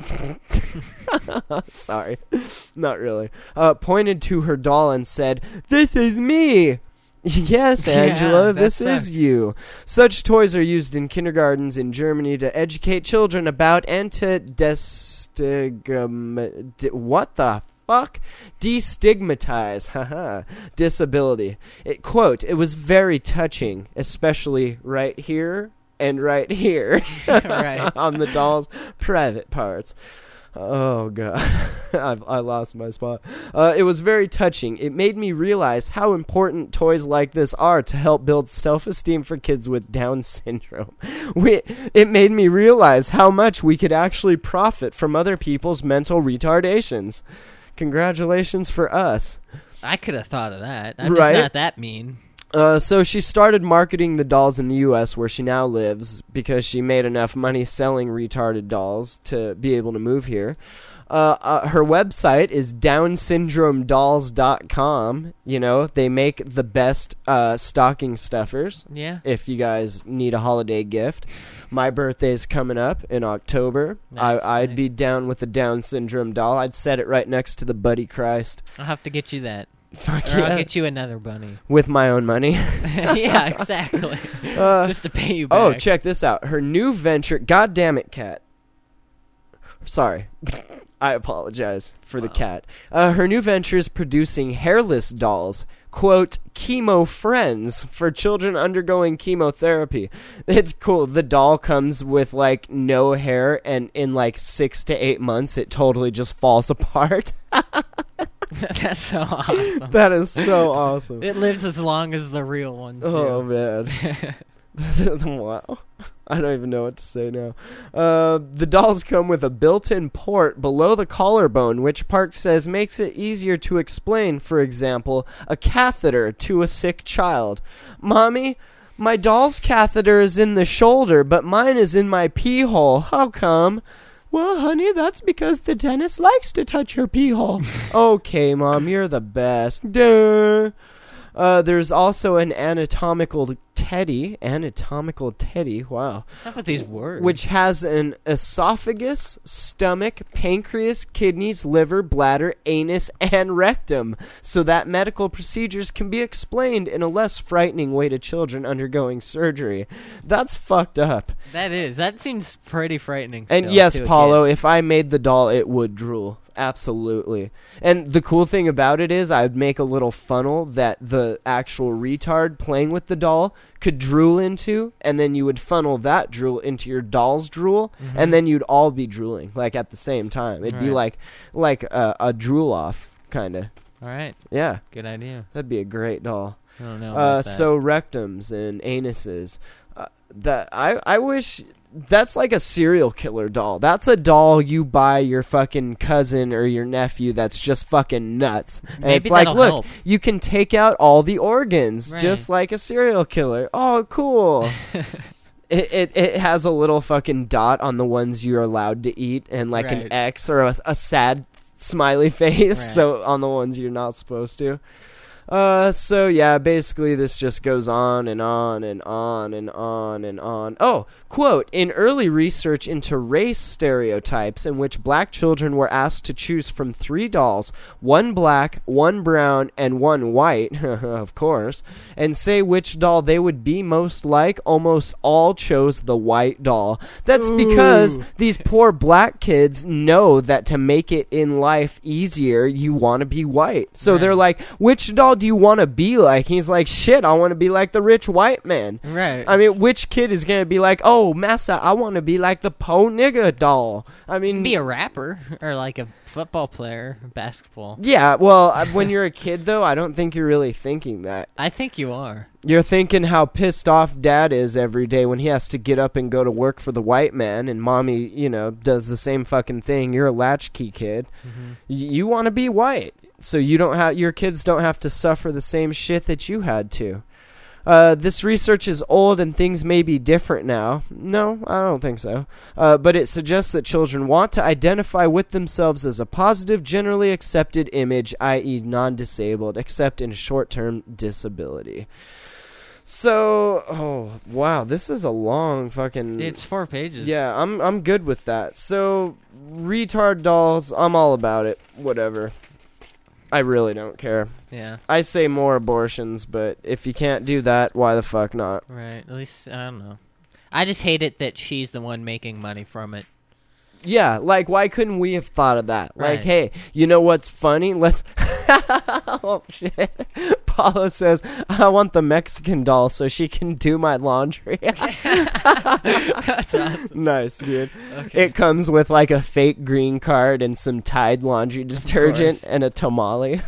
Sorry. Not really. Uh, pointed to her doll and said, "This is me." Yes, Angela, Yeah, that this sucks. is you. Such toys are used in kindergartens in Germany to educate children about and to destigma... Di- what the fuck? Destigmatize, haha, disability. It, quote, "It was very touching, especially right here and right here." Right. On the doll's private parts. Oh, God. I've, I lost my spot. Uh, it was very touching. It made me realize how important toys like this are to help build self-esteem for kids with Down syndrome. We, it made me realize how much we could actually profit from other people's mental retardations. Congratulations for us. I could have thought of that. I'm Right? just not that mean. Uh, so she started marketing the dolls in the U S where she now lives because she made enough money selling retarded dolls to be able to move here. Uh, uh, her website is down syndrome dolls dot com. You know, they make the best uh, stocking stuffers. Yeah. If you guys need a holiday gift. My birthday's coming up in October. Nice, I, I'd nice. be down with a Down syndrome doll. I'd set it right next to the Buddy Christ. I'll have to get you that. Fuck Or yeah. I'll get you another bunny. With my own money. Yeah, exactly. Uh, Just to pay you back. Oh, check this out. Her new venture. God damn it, cat. Sorry. I apologize for the cat. Uh, her new venture is producing hairless dolls. Quote, chemo friends for children undergoing chemotherapy. It's cool. The doll comes with like no hair, and in like six to eight months, it totally just falls apart. That's so awesome. That is so awesome. It lives as long as the real one, too. Oh, man. Wow. I don't even know what to say now. Uh, the dolls come with a built-in port below the collarbone, which Park says makes it easier to explain, for example, a catheter to a sick child. Mommy, my doll's catheter is in the shoulder, but mine is in my pee hole. How come? Well, honey, that's because the dentist likes to touch her pee hole. Okay, Mom, you're the best. Duh. Uh, there's also an anatomical teddy. Anatomical teddy, wow. What's up with these words? Which has an esophagus, stomach, pancreas, kidneys, liver, bladder, anus, and rectum, so that medical procedures can be explained in a less frightening way to children undergoing surgery. That's fucked up. That is. That seems pretty frightening. And still yes, to a Paulo, kid. if I made the doll, it would drool. Absolutely. And the cool thing about it is I'd make a little funnel that the actual retard playing with the doll could drool into, and then you would funnel that drool into your doll's drool, Mm-hmm. and then you'd all be drooling, like, at the same time. It'd be Right. like like a, a drool-off, kind of. All right. Yeah, Good idea. that'd be a great doll. I don't know. Uh, about that. so rectums and anuses. Uh, that I I wish that's like a serial killer doll. That's a doll you buy your fucking cousin or your nephew that's just fucking nuts. And Maybe it's like, that'll look, help. you can take out all the organs Right. just like a serial killer. Oh, cool. It, it it has a little fucking dot on the ones you're allowed to eat, and like Right. an X or a, a sad smiley face. Right. So on the ones you're not supposed to. Uh, so yeah, basically this just goes on and on and on and on and on. Oh, quote, in early research into race stereotypes in which black children were asked to choose from three dolls, one black, one brown, and one white, of course, and say which doll they would be most like, almost all chose the white doll. That's because Ooh. these poor black kids know that to make it in life easier, you want to be white. So Right. they're like, which doll do you want to be like? He's like, shit, I want to be like the rich white man. Right. I mean, which kid is going to be like, oh, massa, I want to be like the po nigga doll? I mean, Be a rapper or like a football player, basketball. yeah, well, uh, when you're a kid, though, I don't think you're really thinking that. I think you are. You're thinking how pissed off dad is every day when he has to get up and go to work for the white man, and mommy, you know, does the same fucking thing. You're a latchkey kid. Mm-hmm. Y- you want to be white, so you don't have your kids don't have to suffer the same shit that you had to. Uh, this research is old and things may be different now. No, I don't think so. Uh, but it suggests that children want to identify with themselves as a positive, generally accepted image, that is non-disabled, except in short-term disability. So, oh, wow, this is a long fucking... It's four pages. Yeah, I'm I'm good with that. So, retard dolls, I'm all about it. Whatever. I really don't care. Yeah. I say more abortions, but if you can't do that, why the fuck not? Right. At least I don't know. I just hate it that she's the one making money from it. Yeah, like, why couldn't we have thought of that? Like, Right. hey, you know what's funny? Let's... Oh, shit. Paulo says, I want the Mexican doll so she can do my laundry. That's awesome. Nice, dude. Okay. It comes with, like, a fake green card and some Tide laundry detergent course. and a tamale.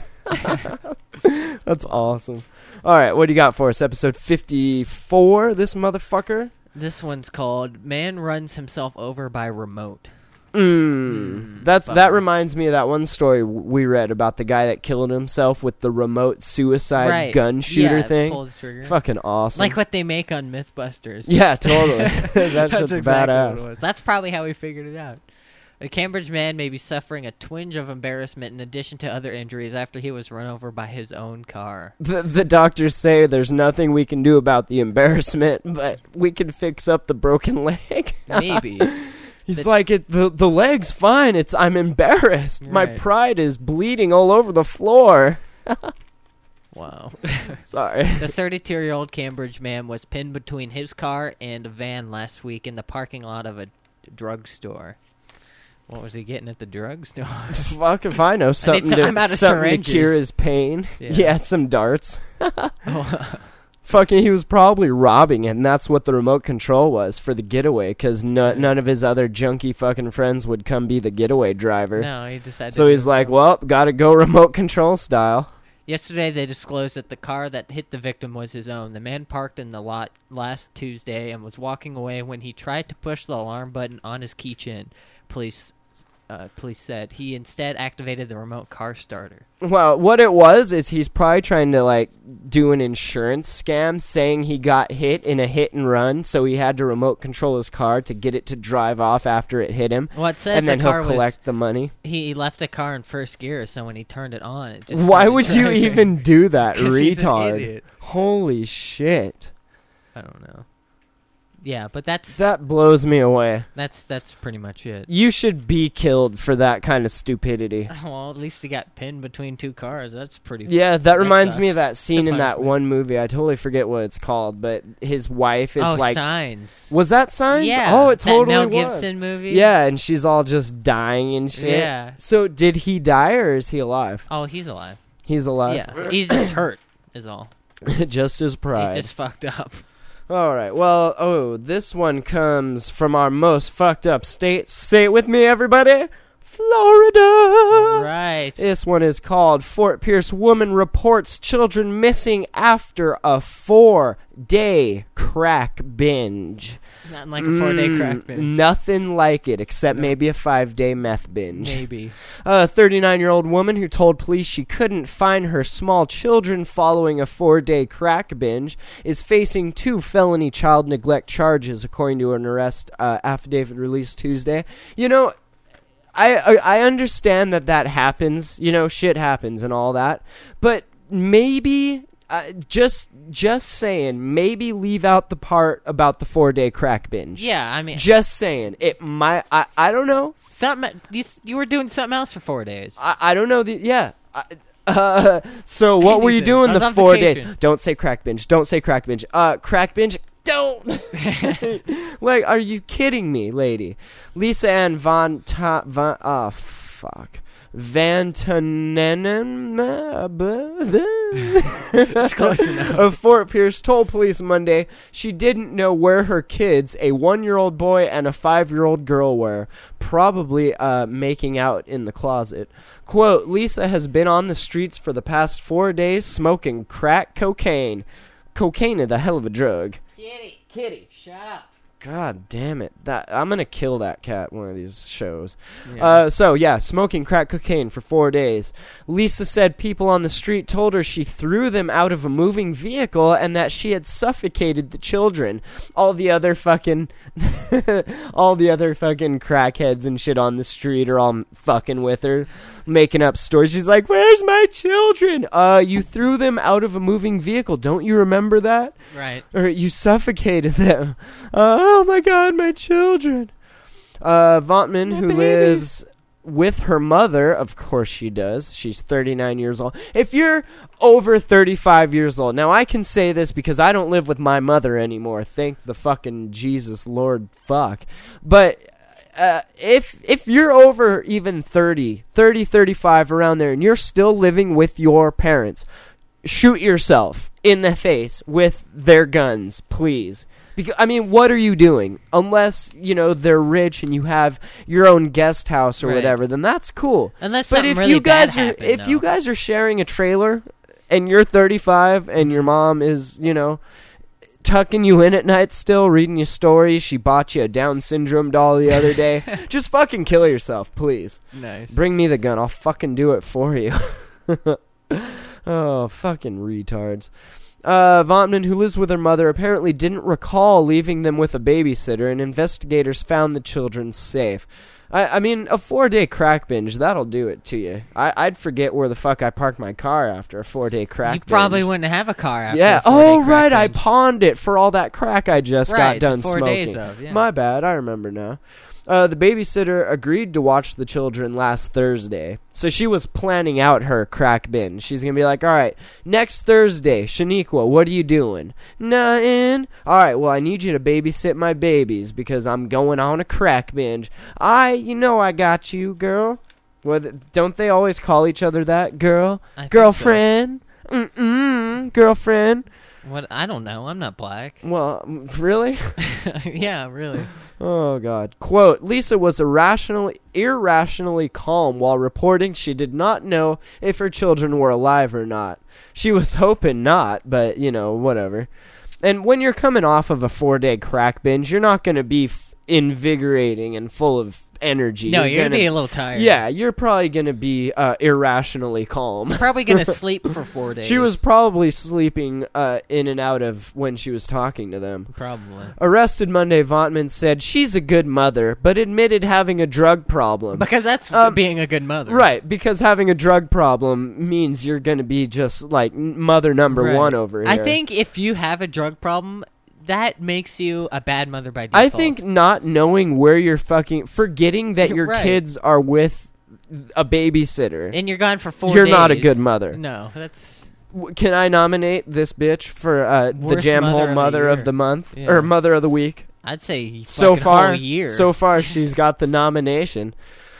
That's awesome. All right, what do you got for us? Episode fifty-four, this motherfucker? This one's called Man Runs Himself Over by Remote. Mm. That's bummer. that reminds me of that one story w- we read about the guy that killed himself with the remote suicide Right. gun shooter Yeah, thing. pull the trigger. Fucking awesome. Like what they make on Mythbusters. Yeah, totally. that That's shit's exactly what badass. it was. That's probably how we figured it out. A Cambridge man may be suffering a twinge of embarrassment in addition to other injuries after he was run over by his own car. The, the doctors say there's nothing we can do about the embarrassment, but we can fix up the broken leg. Maybe. He's The- like, it, the the leg's fine. It's I'm embarrassed. My Right. pride is bleeding all over the floor. Wow. Sorry. The thirty-two-year-old Cambridge man was pinned between his car and a van last week in the parking lot of a drugstore. What was he getting at the drugstore? Fuck if I know something, some- to, I'm out of something to syringes. cure his pain. Yeah. Yeah, some darts. Oh, Fucking, he was probably robbing it, and that's what the remote control was for the getaway, because no, none of his other junky fucking friends would come be the getaway driver. no, he decided So to he's do like, it. well, gotta go remote control style. Yesterday, they disclosed that the car that hit the victim was his own. The man parked in the lot last Tuesday and was walking away when he tried to push the alarm button on his keychain. Police, uh, police said he instead activated the remote car starter. Well, what it was is he's probably trying to, like, do an insurance scam, saying he got hit in a hit and run, so he had to remote control his car to get it to drive off after it hit him. Well, it says And then the car he'll collect was, the money. he left the car in first gear, so when he turned it on, it just Why started would you driving. even do that, 'Cause he's an retard? idiot. Holy shit. I don't know. Yeah, but that's That blows me away. that's that's pretty much it. You should be killed for that kind of stupidity. Well, at least he got pinned between two cars. That's pretty. Yeah, that reminds me of sucks. that scene in that punishment. one movie. I totally forget what it's called, but his wife is oh, like, Signs. was that Signs? Yeah. Oh, it that totally Mel was. Gibson movie. Yeah, and she's all just dying and shit. Yeah. So did he die or is he alive? Oh, he's alive. He's alive. Yeah, he's just hurt. Is all. just his pride. He's just fucked up. All right. Well, oh, this one comes from our most fucked up state. Say it with me, everybody. Florida. Right. This one is called Fort Pierce Woman Reports Children Missing After a Four-Day Crack Binge. Not like a four-day Mm, crack binge. Nothing like it, except maybe a five-day meth binge. Maybe. A thirty-nine-year-old woman who told police she couldn't find her small children following a four-day crack binge is facing two felony child neglect charges, according to an arrest uh, affidavit released Tuesday. You know, I, I I understand that that happens. You know, shit happens and all that. But maybe uh, just just saying, maybe leave out the part about the four day crack binge. Yeah, I mean, just saying it might. I, I don't know. Something you, you were doing something else for four days. I, I don't know. The, yeah. I, uh, so what Anything. were you doing I was the on four vacation. days? Don't say crack binge. Don't say crack binge. Uh, crack binge. Don't. Like, are you kidding me, lady? Lisa Ann Von Ta Von. Oh fuck. Van Tanenen That's close enough. of Fort Pierce told police Monday she didn't know where her kids, a one-year-old boy and a five-year-old girl, were, probably uh, making out in the closet. Quote, Lisa has been on the streets for the past four days smoking crack cocaine. Cocaine is a hell of a drug. Kitty, kitty, shut up. God damn it. That I'm going to kill that cat one of these shows. Yeah. Uh, so, yeah, smoking crack cocaine for four days. Lisa said people on the street told her she threw them out of a moving vehicle and that she had suffocated the children. All the other fucking... all the other fucking crackheads and shit on the street are all fucking with her, making up stories. She's like, where's my children? Uh, you threw them out of a moving vehicle. Don't you remember that? Right. Or you suffocated them. Uh, oh my God, my children. Uh, Vontman, who baby. lives with her mother, of course she does. She's thirty-nine years old. If you're over thirty-five years old, now I can say this because I don't live with my mother anymore. Thank the fucking Jesus Lord fuck. But uh, if if you're over even thirty, thirty, thirty-five, around there, and you're still living with your parents, shoot yourself in the face with their guns, please. Because, I mean, what are you doing? Unless, you know, they're rich and you have your own guest house or Right. whatever, then that's cool. Unless but something if really you guys bad are happened, if though. you guys are sharing a trailer and you're thirty-five and your mom is, you know, tucking you in at night still, reading you stories, she bought you a Down syndrome doll the other day, just fucking kill yourself, please. Nice. Bring me the gun. I'll fucking do it for you. Oh, fucking retards. Uh, Vontman, who lives with her mother, apparently didn't recall leaving them with a babysitter, and investigators found the children safe. I, I mean, a four-day crack binge, that'll do it to you. I, I'd forget where the fuck I parked my car after a four-day crack You binge. probably wouldn't have a car after Yeah. a four-day Oh, crack right. I binge. pawned it for all that crack I just got Right, the done four smoking. days of, yeah. My bad. I remember now. Uh, the babysitter agreed to watch the children last Thursday. So she was planning out her crack binge. She's going to be like, all right, next Thursday, Shaniqua, what are you doing? Nothing. All right, well, I need you to babysit my babies because I'm going on a crack binge. I, you know I got you, girl. Well, th- don't they always call each other that, girl? I think Girlfriend? Mm-mm, girlfriend. What? I don't know. I'm not black. Well, m- really? Yeah, really. Oh, God. Quote, Lisa was irrationally, irrationally calm while reporting she did not know if her children were alive or not. She was hoping not, but, you know, whatever. And when you're coming off of a four-day crack binge, you're not going to be f- invigorating and full of energy. No, you're, gonna gonna be a little tired. Yeah, you're probably going to be uh, irrationally calm. Probably gonna sleep for four days. She was probably sleeping uh, in and out of when she was talking to them. probably Arrested Monday, Vontman said she's a good mother, but admitted having a drug problem. because that's Um, being a good mother. Right, because having a drug problem means you're going to be just like n- mother number Right. one over here. I think if you have a drug problem, that makes you a bad mother by default. I think not knowing where you're fucking, forgetting that your Right. kids are with a babysitter. and you're gone for four You're days. not a good mother. No, that's W- Can I nominate this bitch for uh, the Worst Jam mother Hole of the Mother of year. the Month Yeah. or Mother of the Week? I'd say So fucking far, whole year. so far she's got the nomination.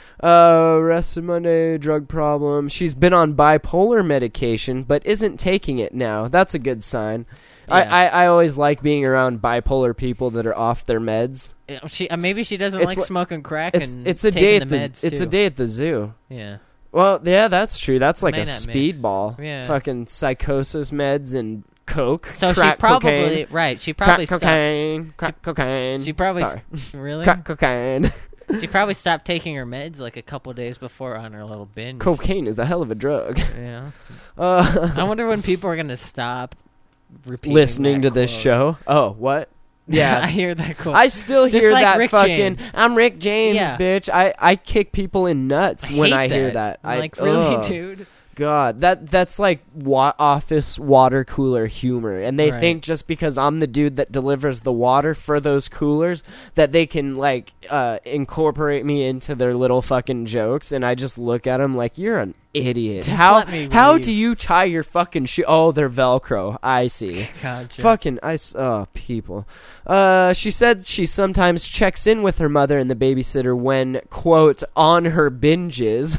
Uh, arrested Monday, drug problem. She's been on bipolar medication, but isn't taking it now. That's a good sign. I, Yeah. I, I always like being around bipolar people that are off their meds. Uh, She uh, maybe she doesn't It's like li- smoking crack It's and it's a taking day the at the meds it's a too. day at the zoo. Yeah. Well, yeah, that's true. That's like May a not mix. speedball. Yeah. Fucking psychosis meds and coke. So crack she probably cocaine, right. She probably crack stopped. cocaine, crack cocaine. She probably sorry, really. crack cocaine. She probably stopped taking her meds like a couple days before on her little binge. Cocaine is a hell of a drug. Yeah. Uh, I wonder when people are gonna stop repeating listening that to this quote. show. Oh, what? I Yeah. hear that quote. I still Just hear like that Rick fucking James. I'm Rick James, Yeah. bitch. I, I kick people in nuts when hate I hear that. that. I'm I like, really, ugh. dude? God, that that's like wa- office water cooler humor, and they Right. think just because I'm the dude that delivers the water for those coolers that they can like uh, incorporate me into their little fucking jokes, and I just look at them like you're an idiot. Just how let me how leave. do you tie your fucking shoe? Oh, they're Velcro. I see. Gotcha. Fucking I s- oh people. Uh, she said she sometimes checks in with her mother and the babysitter when quote on her binges.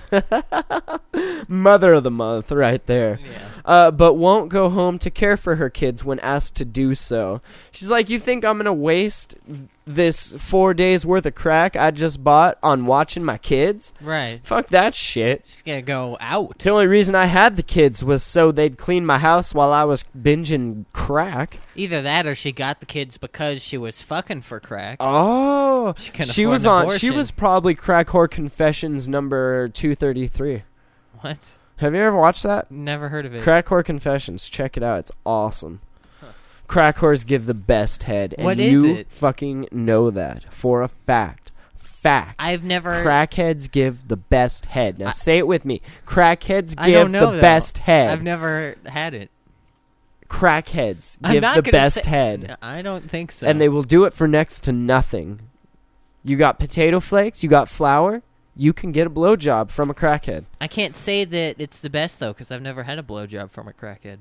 Mother of the month, right there. Yeah. Uh, but won't go home to care for her kids when asked to do so. She's like, you think I'm gonna waste this four days worth of crack I just bought on watching my kids? Right. Fuck that shit. She's gonna go out. The only reason I had the kids was so they'd clean my house while I was binging crack. Either that or she got the kids because she was fucking for crack. Oh, She couldn't she afford was an on. She abortion. was probably Crack Whore Confessions number two thirty-three. What? Have you ever watched that? Never heard of it. Crack Whore Confessions. Check it out. It's awesome. Crack whores give the best head, and What is you it? fucking know that for a fact. Fact. I've never. Crackheads give the best head. Now I- say it with me. Crackheads I give don't know, the though. best head. I've never had it. Crackheads I'm give not the gonna best say- head. I don't think so. And they will do it for next to nothing. You got potato flakes, you got flour, you can get a blowjob from a crackhead. I can't say that it's the best though, because I've never had a blowjob from a crackhead.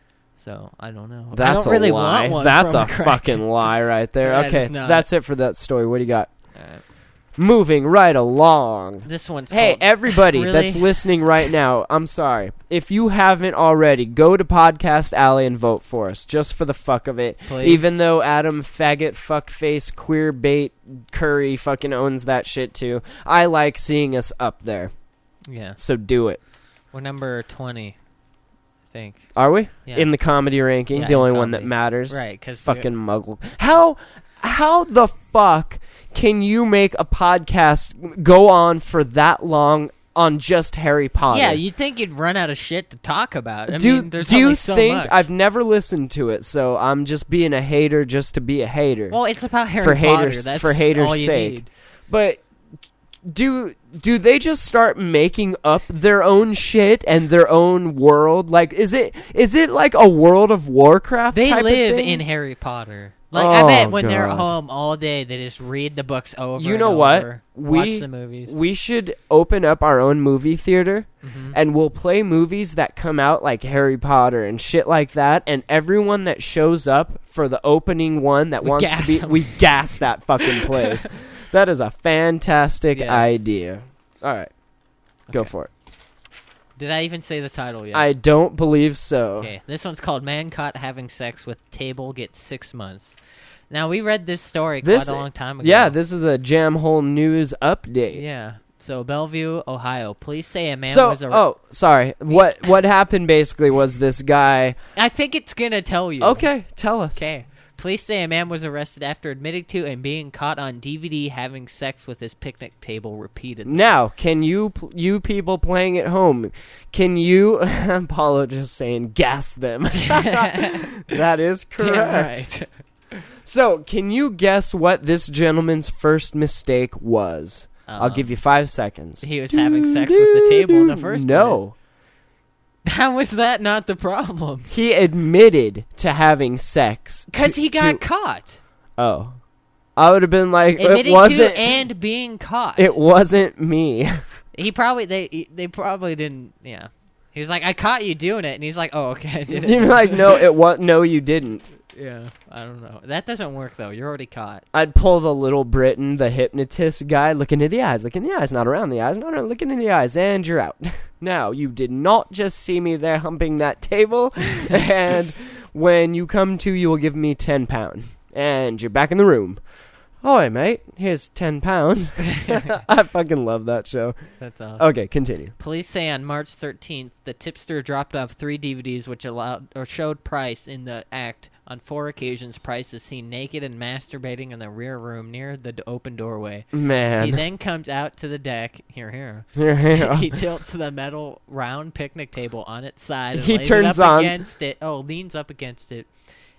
So I don't know. I That's don't really a lie. want one. That's from a a crack- fucking lie right there. That Okay, is not. that's it for that story. What do you got? Alright. Moving right along. This one's Hey, called- everybody Really? that's listening right now, I'm sorry. If you haven't already, go to Podcast Alley and vote for us, just for the fuck of it. Please. Even though Adam faggot fuckface queer bait Curry fucking owns that shit too. I like seeing us up there. Yeah, So do it. we're number twenty, I think. Are we? Yeah. In the comedy ranking, Yeah, the in only one that comedy. matters. Right, because Fucking muggle. How how the fuck can you make a podcast go on for that long on just Harry Potter? Yeah, you'd think you'd run out of shit to talk about. I do mean, there's do only you so think much. I've never listened to it, so I'm just being a hater just to be a hater. Well, it's about Harry for Potter. haters That's for haters' all you sake. need. But do do they just start making up their own shit and their own world? Like, is it is it like a World of Warcraft? They type of live thing? in Harry Potter. Like I bet Oh, when they're God. home all day, they just read the books over. You and know what? over, We watch the movies. we should open up our own movie theater, Mhm. and we'll play movies that come out like Harry Potter and shit like that. And everyone that shows up for the opening one that We wants to gas be, 'em. we gas that fucking place. That is a fantastic Yes. idea. All right, go Okay. for it. Did I even say the title yet? I don't believe so. Okay, this one's called "Man Caught Having Sex with Table Gets Six Months." Now we read this story This- quite a long time ago. Yeah, this is a Jam Hole News update. Yeah. So Bellevue, Ohio. Police say a man So, was arrested. oh, sorry. What what happened basically was this guy. I think it's gonna tell you. Okay, tell us. Okay. Police say a man was arrested after admitting to and being caught on D V D having sex with his picnic table repeatedly. Now, can you pl- you people playing at home, can you Paulo just saying gas them. That is correct. Damn right. So, can you guess what this gentleman's first mistake was? I'll Um, give you five seconds. He was having sex with the table in the first No. place. How was that not the problem? He admitted to having sex. Because to- he got to- caught. Oh. I would have been like, it Admitting wasn't to and being caught. it wasn't me. He probably they they probably didn't. Yeah, he was like, "I caught you doing it," and he's like, "Oh, okay, I did it." You'd be like, no, it was no, you didn't. Yeah, I don't know. That doesn't work though. You're already caught. I'd pull the little Britain, the hypnotist guy, look into the eyes, look in the eyes, not around the eyes, not around, look into the eyes, and you're out. Now, you did not just see me there humping that table, and when you come to, you will give me ten pound, and you're back in the room. Oi, mate, here's ten pounds. I fucking love that show. That's awesome. Okay, continue. Police say on March thirteenth, the tipster dropped off three D V Ds which allowed or showed Price in the act. On four occasions, Price is seen naked and masturbating in the rear room near the d- open doorway. Man. He then comes out to the deck. Here, here. Here, here. He tilts the metal round picnic table on its side and He lays turns it up on- against it. Oh, leans up against it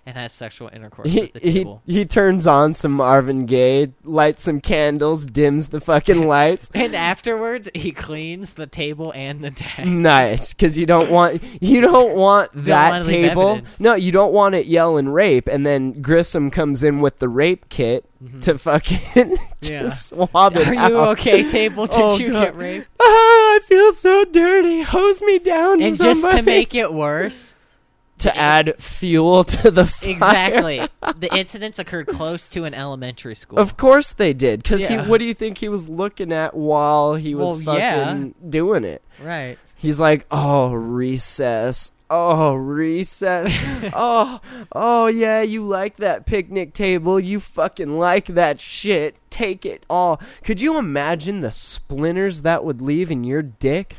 and has sexual intercourse He, at the he table. he turns on some Marvin Gaye, lights some candles, dims the fucking lights. And afterwards, he cleans the table and the deck. Nice, because you don't want you don't want that wanna leave table. evidence. No, you don't want it yelling rape, and then Grissom comes in with the rape kit to fucking Yeah. just swab it Are out. you okay, table? Did Oh, you God. get raped? Ah, I feel so dirty. Hose me down, And somebody. just to make it worse, to add fuel to the fire. exactly, the incidents occurred close to an elementary school. Of course they did, because Yeah. he. What do you think he was looking at while he was Well, yeah. fucking doing it? Right. He's like, oh, recess. Oh, recess. oh, oh, yeah, you like that picnic table. You fucking like that shit. Take it all. Could you imagine the splinters that would leave in your dick?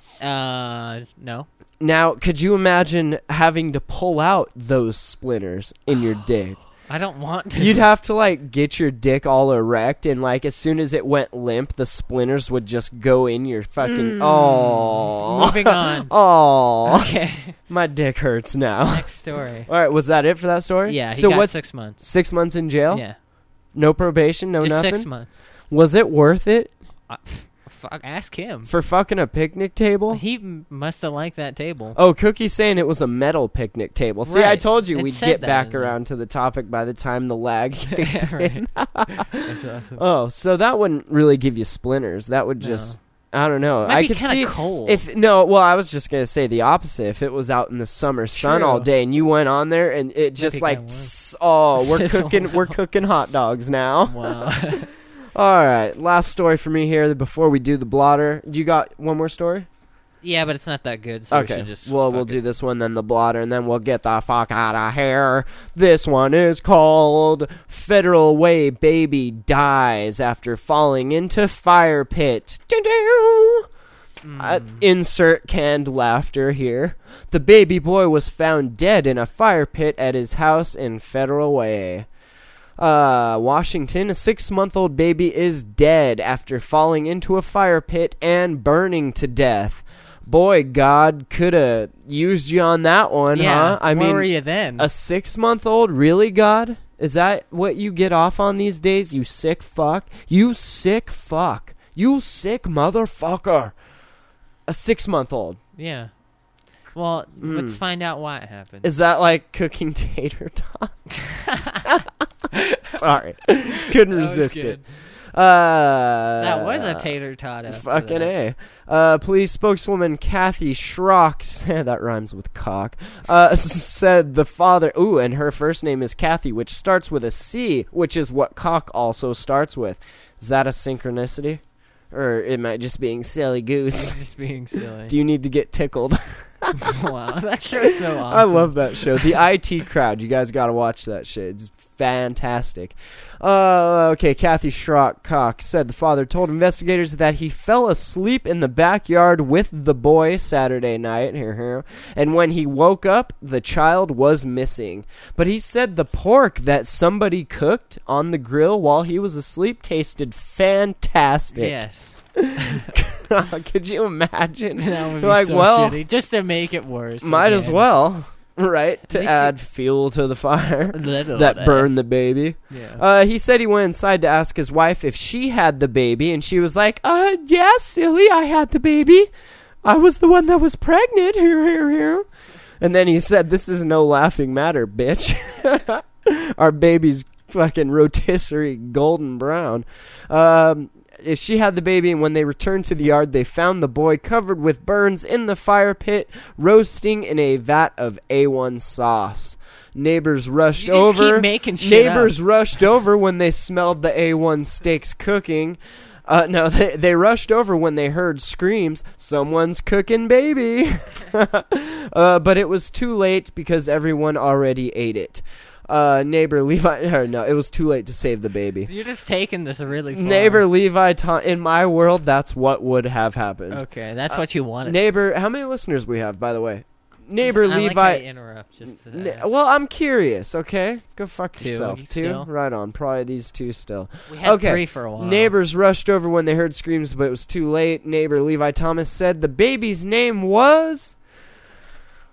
Uh, no. Now, could you imagine having to pull out those splinters in your dick? I don't want to. You'd have to, like, get your dick all erect, and, like, as soon as it went limp, the splinters would just go in your fucking... Oh. Moving on. Oh. Okay. My dick hurts now. Next story. All right, was that it for that story? Yeah, he so got what's six months. six months in jail? Yeah. No probation, no Just nothing? six months. Was it worth it Uh, fuck, ask him. for fucking a picnic table? He m- must have liked that table. Oh, Cookie's saying it was a metal picnic table. See, I Right. told you It we'd said get that back in there. around to the topic by the time the lag kicked Right. in. That's awesome. Oh, so that wouldn't really give you splinters. That would No. just... I don't know. Might I be could kinda see cold. if no. Well, I was just gonna say the opposite. If it was out in the summer sun True. all day and you went on there and it just be like, kinda tss, oh, we're Sizzle cooking, we're out. cooking hot dogs now. Wow. All right, last story for me here before we do the blotter. You got one more story? Yeah, but it's not that good, so we Okay. should just Well, we'll fuck do it. this one, then the blotter, and then we'll get the fuck out of here. This one is called Federal Way Baby Dies After Falling into Fire Pit. Doo-doo. Uh, insert canned laughter here. The baby boy was found dead in a fire pit at his house in Federal Way. Uh, Washington, a six-month-old baby is dead after falling into a fire pit and burning to death. Boy, God could have used you on that one, Yeah. huh? I Where mean, were you then? a six-month-old, really, God? Is that what you get off on these days, you sick fuck? You sick fuck. You sick motherfucker. A six-month-old. Yeah. Well, let's find out why it happened. Is that like cooking tater tots? Sorry. Couldn't That was resist good. it. Uh, That was a tater tot. after Fucking that. A. Uh, police spokeswoman Kathy Schrock, that rhymes with cock, uh, said the father, ooh, and her first name is Kathy, which starts with a C, which is what cock also starts with. Is that a synchronicity? Or am I just being silly goose? Just being silly. Do you need to get tickled? Wow, that show's so awesome. I love that show. The I T Crowd. You guys got to watch that shit. It's fantastic. Uh, okay, Kathy Schrock Cox said the father told investigators that he fell asleep in the backyard with the boy Saturday night, and when he woke up, the child was missing. But he said the pork that somebody cooked on the grill while he was asleep tasted fantastic. Yes. Could you imagine? That would be Like, so well, shitty. Just to make it worse. might as again. well, right? To least add fuel to the fire A little that bit. burned the baby. Yeah. Uh, he said he went inside to ask his wife if she had the baby, and she was like, uh, yeah, silly, I had the baby. I was the one that was pregnant. Here, here, here. And then he said, this is no laughing matter, bitch. Our baby's fucking rotisserie golden brown. Um... If she had the baby, and when they returned to the yard, they found the boy covered with burns in the fire pit, roasting in a vat of A one sauce. Neighbors rushed You just over. keep making shit Neighbors up. rushed over when they smelled the A one steaks cooking. Uh, no, they, they rushed over when they heard screams, someone's cooking baby. uh, but it was too late because everyone already ate it. Uh, neighbor Levi, or no, it was too late to save the baby. You're just taking this really far. Neighbor Levi, ta- in my world, that's what would have happened. Okay, that's what you wanted. Neighbor, how many listeners we have, by the way? Neighbor I Levi. Like how you interrupt just to Ne- ask. well, I'm curious, okay? Go fuck Two, yourself. Two? still? Right on. Probably these two still. We had okay. three for a while. Neighbors rushed over when they heard screams, but it was too late. Neighbor Levi Thomas said the baby's name was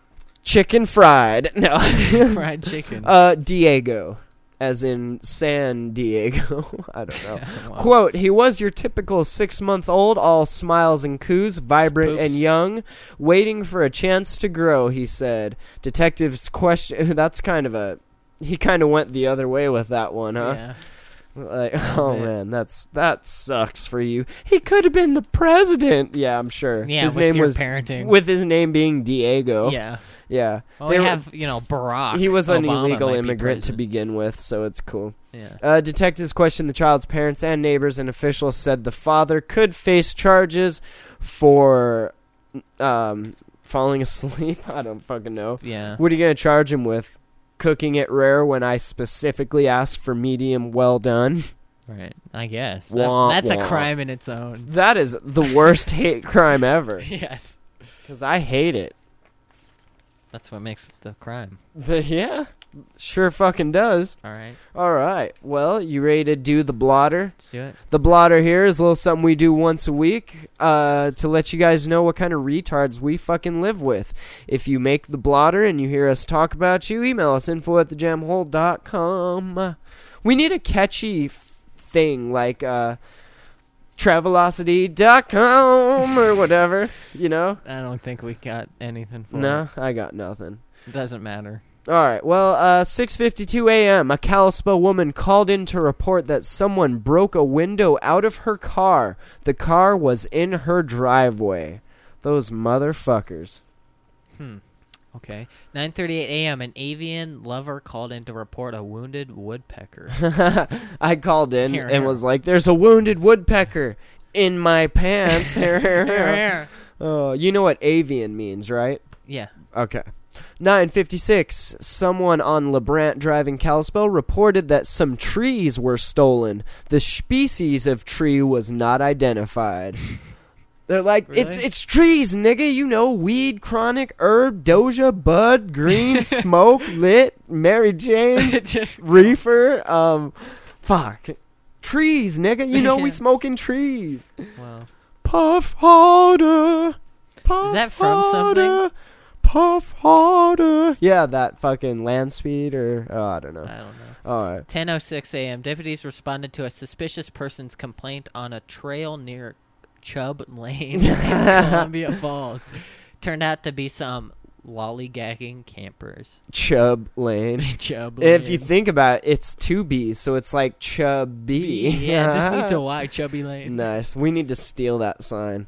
chicken fried. No. Fried chicken. Uh, Diego. As in San Diego. I don't know. Yeah, wow. Quote, he was your typical six-month-old, all smiles and coos, vibrant Spooks. and young, waiting for a chance to grow, he said. Detective's question... That's kind of a... He kind of went the other way with that one, huh? Yeah. Like, oh, bit. man, that's that sucks for you. He could have been the president. Yeah, I'm sure. Yeah, his with name your was parenting. With his name being Diego. Yeah. Yeah. Well, They we were- have, you know, Barack. He was an Obama illegal might be immigrant to president. begin with, so it's cool. Yeah. Uh, detectives questioned the child's parents and neighbors, and officials said the father could face charges for um, falling asleep. I don't fucking know. Yeah. What are you going to charge him with? Cooking it rare when I specifically asked for medium well done? Right. I guess. That- Wah, that's wah. a crime in its own. That is the worst hate crime ever. Yes. Because I hate it. That's what makes the crime. The, yeah, sure fucking does. All right. All right. Well, you ready to do the blotter? Let's do it. The blotter here is a little something we do once a week uh, to let you guys know what kind of retards we fucking live with. If you make the blotter and you hear us talk about you, email us info at the jam hole dot com. We need a catchy f- thing like uh, travelocity dot com or whatever, you know? I don't think we got anything for No, I got nothing. it. Doesn't matter. All right. Well, uh, six fifty-two a.m., a Kalispell woman called in to report that someone broke a window out of her car. The car was in her driveway. Those motherfuckers. Hmm. Okay. nine thirty-eight a.m. An avian lover called in to report a wounded woodpecker. I called in Here, and here. was like, there's a wounded woodpecker in my pants. Oh, you know what avian means, right? Yeah. Okay. nine fifty-six, someone on LeBrant Drive in Kalispell reported that some trees were stolen. The species of tree was not identified. They're like, Really? it's, it's trees, nigga. You know, weed, chronic, herb, doja, bud, green, smoke, lit, Mary Jane, Just- reefer, um, fuck. Trees, nigga. You know we Yeah. smoking trees. Wow. Puff harder. Puff Is that from something? harder, Puff harder. Yeah, that fucking land speed or oh, I don't know. I don't know. All right. ten oh six a.m. Deputies responded to a suspicious person's complaint on a trail near Chubb Lane in Columbia Falls. Turned out to be some lollygagging campers. Chubb Lane. Chubb Lane. If you think about it, it's two B's, so it's like Chubby. yeah, it just needs a Y, Chubby Lane. Nice. We need to steal that sign.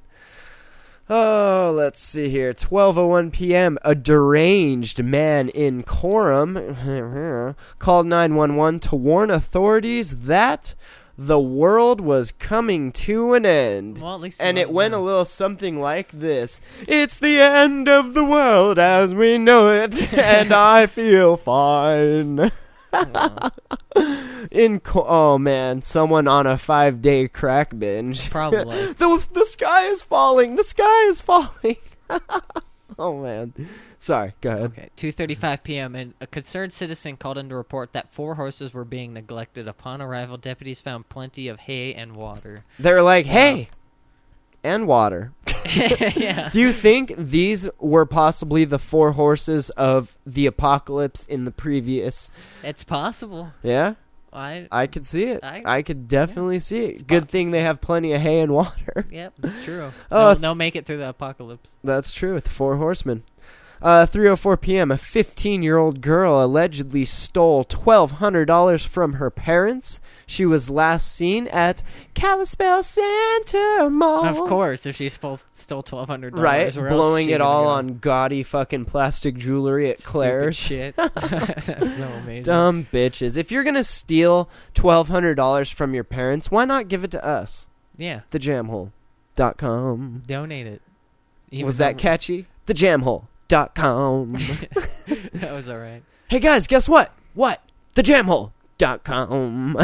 Oh, let's see here. twelve oh one p.m. A deranged man in Coram called nine one one to warn authorities that the world was coming to an end. Well, at least And you it let went me a know. little something like this. It's the end of the world as we know it, and I feel fine. Well, In co- oh man, someone on a five day crack binge. probably. the the sky is falling. The sky is falling. Oh man, sorry. Go ahead. Okay, two thirty-five p.m. and a concerned citizen called in to report that four horses were being neglected. Upon arrival, deputies found plenty of hay and water. They're like, hey, and water. yeah. Do you think these were possibly the four horses of the apocalypse in the previous? It's possible. Yeah, I. I could see it. I- I, could definitely see it. Good thing they have plenty of hay and water. Yep, it's true. Oh, they'll, th- they'll make it through the apocalypse. That's true, with the four horsemen. Uh, three oh four p.m., a fifteen-year-old girl allegedly stole twelve hundred dollars from her parents. She was last seen at Kalispell Center Mall. Of course, if she stole, stole twelve hundred dollars. Right? where else Blowing is she it gonna all go? on gaudy fucking plastic jewelry at Stupid Claire's. shit. That's so amazing. Dumb bitches. If you're going to steal twelve hundred dollars from your parents, why not give it to us? Yeah, the jam hole dot com. donate it. Even Was that though- catchy? the jam hole dot com. That was all right. Hey guys, guess what? What? the jam hole dot com.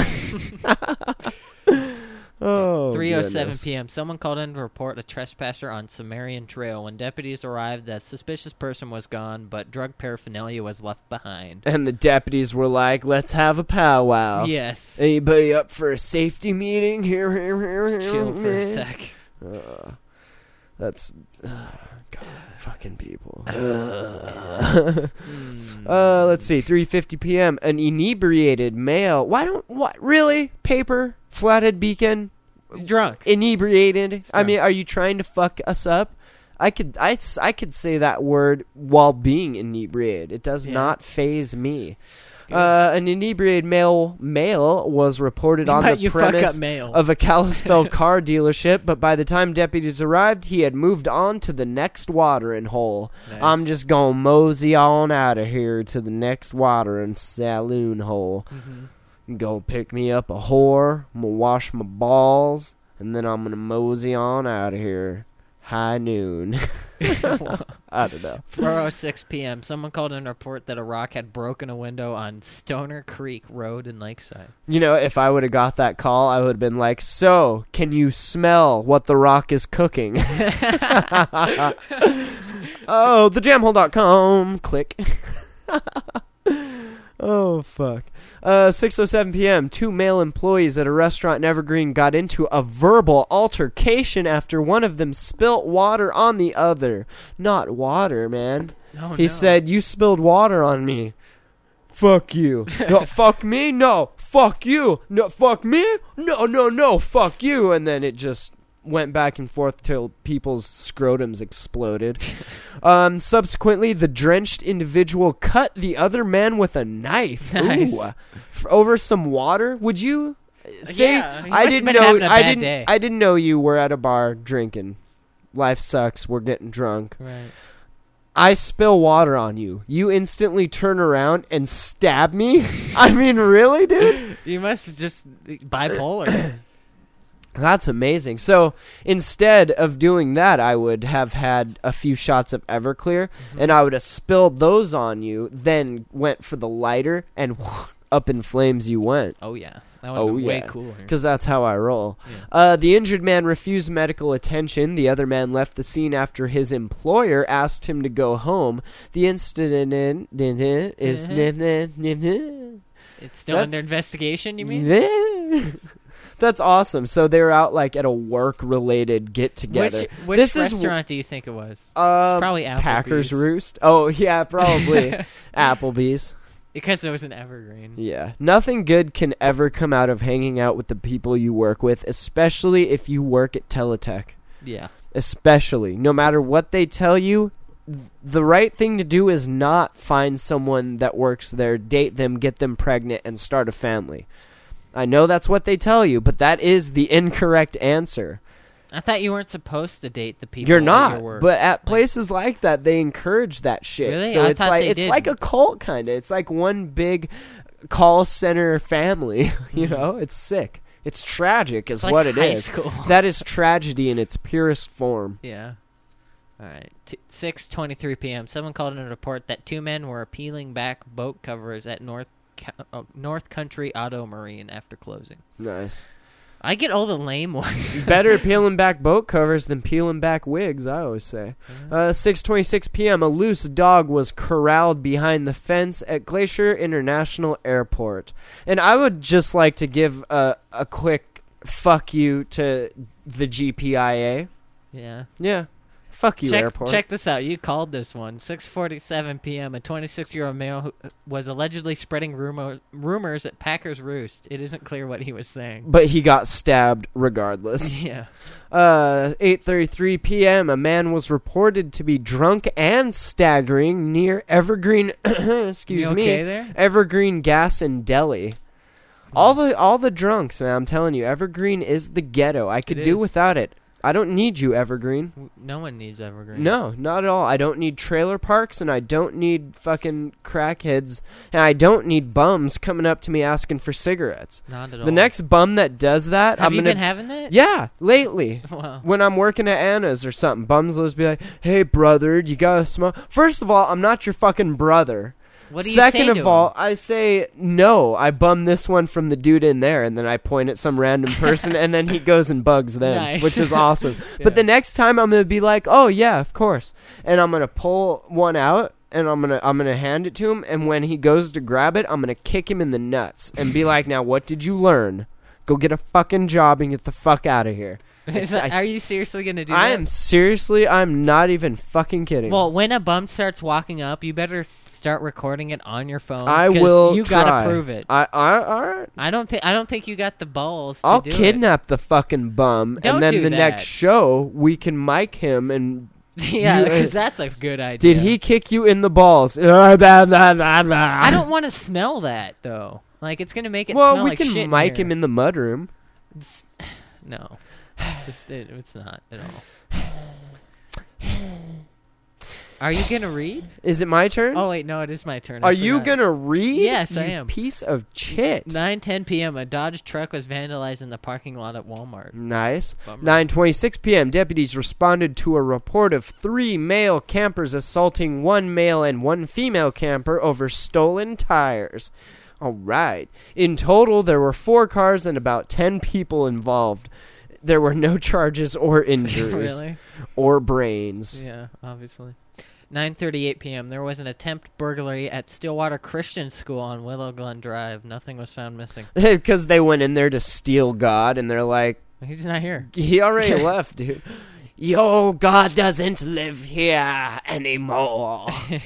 Oh, three oh seven goodness. p.m. Someone called in to report a trespasser on Sumerian Trail. When deputies arrived, the suspicious person was gone, but drug paraphernalia was left behind. And the deputies were like, let's have a powwow. Yes. Anybody up for a safety meeting? Here, here, here, Let's here, chill for a man. sec. Uh, That's uh, God, fucking people. Uh, uh, let's see, three fifty p.m. An inebriated male. Why don't what really paper flathead beacon? He's drunk. Inebriated. He's I drunk. mean, are you trying to fuck us up? I could I, s- I could say that word while being inebriated. It does Yeah. not faze me. good. Uh, an inebriated male male was reported on the You fuck premise up male. of a Kalispell car dealership, but by the time deputies arrived, he had moved on to the next watering hole. Nice. I'm just gonna mosey on out of here to the next watering saloon hole. Mhm. Go pick me up a whore. I'm gonna wash my balls, and then I'm gonna mosey on out of here. High noon. I don't know. four oh six p.m. Someone called in a report that a rock had broken a window on Stoner Creek Road in Lakeside. You know, if I would have got that call, I would have been like, so, can you smell what the rock is cooking? Oh, the jam hole dot com. Click. Oh, fuck. Uh, six oh seven p.m. Two male employees at a restaurant in Evergreen got into a verbal altercation after one of them spilt water on the other. Not water, man. No, He no. said, you spilled water on me. Fuck you. No, fuck me? No. Fuck you. No, fuck me? No, no, no. Fuck you. And then it just went back and forth till people's scrotums exploded. Um, subsequently, the drenched individual cut the other man with a knife. Nice. Ooh. F- over some water? Would you say Yeah, he I must've didn't been know having a I bad didn't day. I didn't know you were at a bar drinking. Life sucks. We're getting drunk. Right. I spill water on you. You instantly turn around and stab me? I mean, really, dude? You must have just bipolar. That's amazing. So instead of doing that, I would have had a few shots of Everclear, Mm-hmm. and I would have spilled those on you, then went for the lighter, and up in flames you went. Oh yeah, that would Oh, have been way yeah. cooler. Because that's how I roll. Yeah. Uh, the injured man refused medical attention. The other man left the scene after his employer asked him to go home. The incident is... It's still under That's- investigation. You mean? That's awesome. So they were out like at a work-related get-together. Which, which this is restaurant do you think it was? uh, It's probably Applebee's. Packers Roost. Oh yeah, probably Applebee's. Because it was an Evergreen. Yeah, nothing good can ever come out of hanging out with the people you work with, especially if you work at Teletech. Yeah. Especially, no matter what they tell you, the right thing to do is not find someone that works there, date them, get them pregnant, and start a family. I know that's what they tell you, but that is the incorrect answer. I thought you weren't supposed to date the people. You're at not, your work. but at places like that, they encourage that shit. Really? So I it's thought like they it's like a didn't. cult kind of. It's like one big call center family. You Mhm. know, it's sick. It's tragic, is It's like what it high is. school. That is tragedy in its purest form. Yeah. All right. T- six twenty-three p.m. Someone called in a report that two men were peeling back boat covers at North Ca- uh, North Country Auto Marine after closing. Nice. I get all the lame ones. Better peeling back boat covers than peeling back wigs, I always say. Uh, six twenty-six p.m. A loose dog was corralled behind the fence at Glacier International Airport. And I would just like to give a, a quick fuck you to the G P I A. Yeah. Yeah. Fuck you, check, airport. check this out. You called this one. six forty-seven p.m. A twenty-six-year-old male who was allegedly spreading rumor, rumors at Packers Roost. It isn't clear what he was saying. But he got stabbed regardless. Yeah. Uh, eight thirty-three p.m. A man was reported to be drunk and staggering near Evergreen. excuse You me. okay there? Evergreen Gas and Deli. All the all the drunks, man. I'm telling you, Evergreen is the ghetto. I could It do is. without it. I don't need you, Evergreen. W- No one needs Evergreen. No, not at all. I don't need trailer parks, and I don't need fucking crackheads, and I don't need bums coming up to me asking for cigarettes. Not at all. The next bum that does that, Have I'm you gonna been having that? yeah, lately. Wow. When I'm working at Anna's or something, bums will just be like, "Hey, brother, you gotta smoke." First of all, I'm not your fucking brother. What do you Second say of to all, him? I say no. I bum this one from the dude in there, and then I point at some random person, and then he goes and bugs them, Nice. which is awesome. Yeah. But the next time, I'm gonna be like, "Oh yeah, of course," and I'm gonna pull one out, and I'm gonna I'm gonna hand it to him, and when he goes to grab it, I'm gonna kick him in the nuts and be like, "Now, what did you learn? Go get a fucking job and get the fuck out of here." Is that, are you seriously gonna do I that? am seriously. I'm not even fucking kidding. Well, when a bum starts walking up, you better start recording it on your phone. I 'cause will. You try. gotta prove it. I. I. All right. I don't think. I don't think you got the balls. To I'll do kidnap the fucking bum, Don't and then do the that. next show we can mic him and. It. Yeah, You- because that's a good idea. Did he kick you in the balls? I I don't want to smell that though. Like it's gonna make it Well, smell we like can shit. mic in him here. in the mudroom. No, it's just it, it's not at all. Are you gonna read? Is it my turn? Oh wait, no, it is my turn. I Are you forgot. gonna read? Yes, I You am. Piece of shit. nine ten p.m. A Dodge truck was vandalized in the parking lot at Walmart. Nice. Bummer. nine twenty-six p.m. Deputies responded to a report of three male campers assaulting one male and one female camper over stolen tires. All right. In total, there were four cars and about ten people involved. There were no charges or injuries Really? or brains. Yeah, obviously. nine thirty-eight p.m. There was an attempt burglary at Stillwater Christian School on Willow Glen Drive. Nothing was found missing. Because they went in there to steal God, and they're like, He's not here. he already left, dude. Yo, God doesn't live here anymore.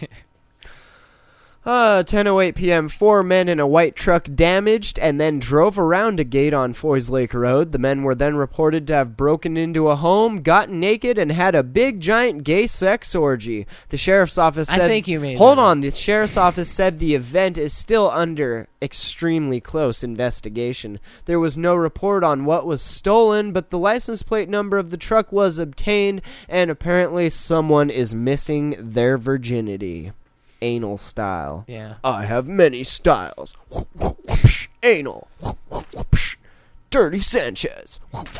Uh, ten oh eight p.m. Four men in a white truck damaged and then drove around a gate on Foys Lake Road. The men were then reported to have broken into a home, gotten naked, and had a big, giant gay sex orgy. The sheriff's office I said... think you made Hold that up. on. The sheriff's office said the event is still under extremely close investigation. There was no report on what was stolen, but the license plate number of the truck was obtained, and apparently someone is missing their virginity. Anal style. Yeah. I have many styles. Anal. Dirty Sanchez.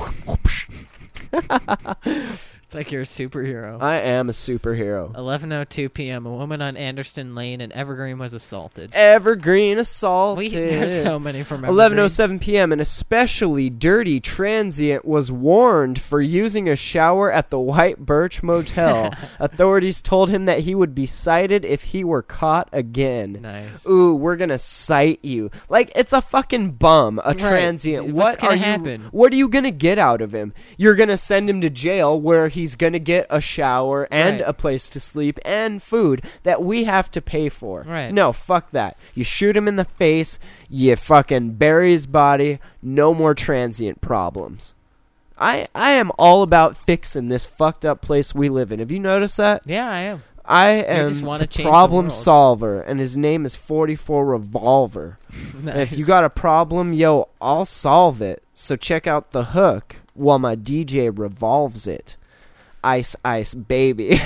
It's like you're a superhero. I am a superhero. eleven oh two p.m. A woman on Anderson Lane in Evergreen was assaulted. Evergreen assaulted. We, there's so many from Evergreen. eleven oh seven p.m. An especially dirty transient was warned for using a shower at the White Birch Motel. Authorities told him that he would be cited if he were caught again. Nice. Ooh, we're gonna cite you. Like, it's a fucking bum, a Right. transient. What's What gonna are you? happen? What are you gonna get out of him? You're gonna send him to jail where he's gonna get a shower and Right. a place to sleep and food that we have to pay for. Right. No, fuck that. You shoot him in the face, you fucking bury his body, no more transient problems. I I am all about fixing this fucked up place we live in. Have you noticed that? Yeah, I am. I just am wanna the change the problem world. solver, and his name is forty-four Revolver. Nice. If you got a problem, yo, I'll solve it. So check out The Hook while my D J revolves it. Ice, ice, baby.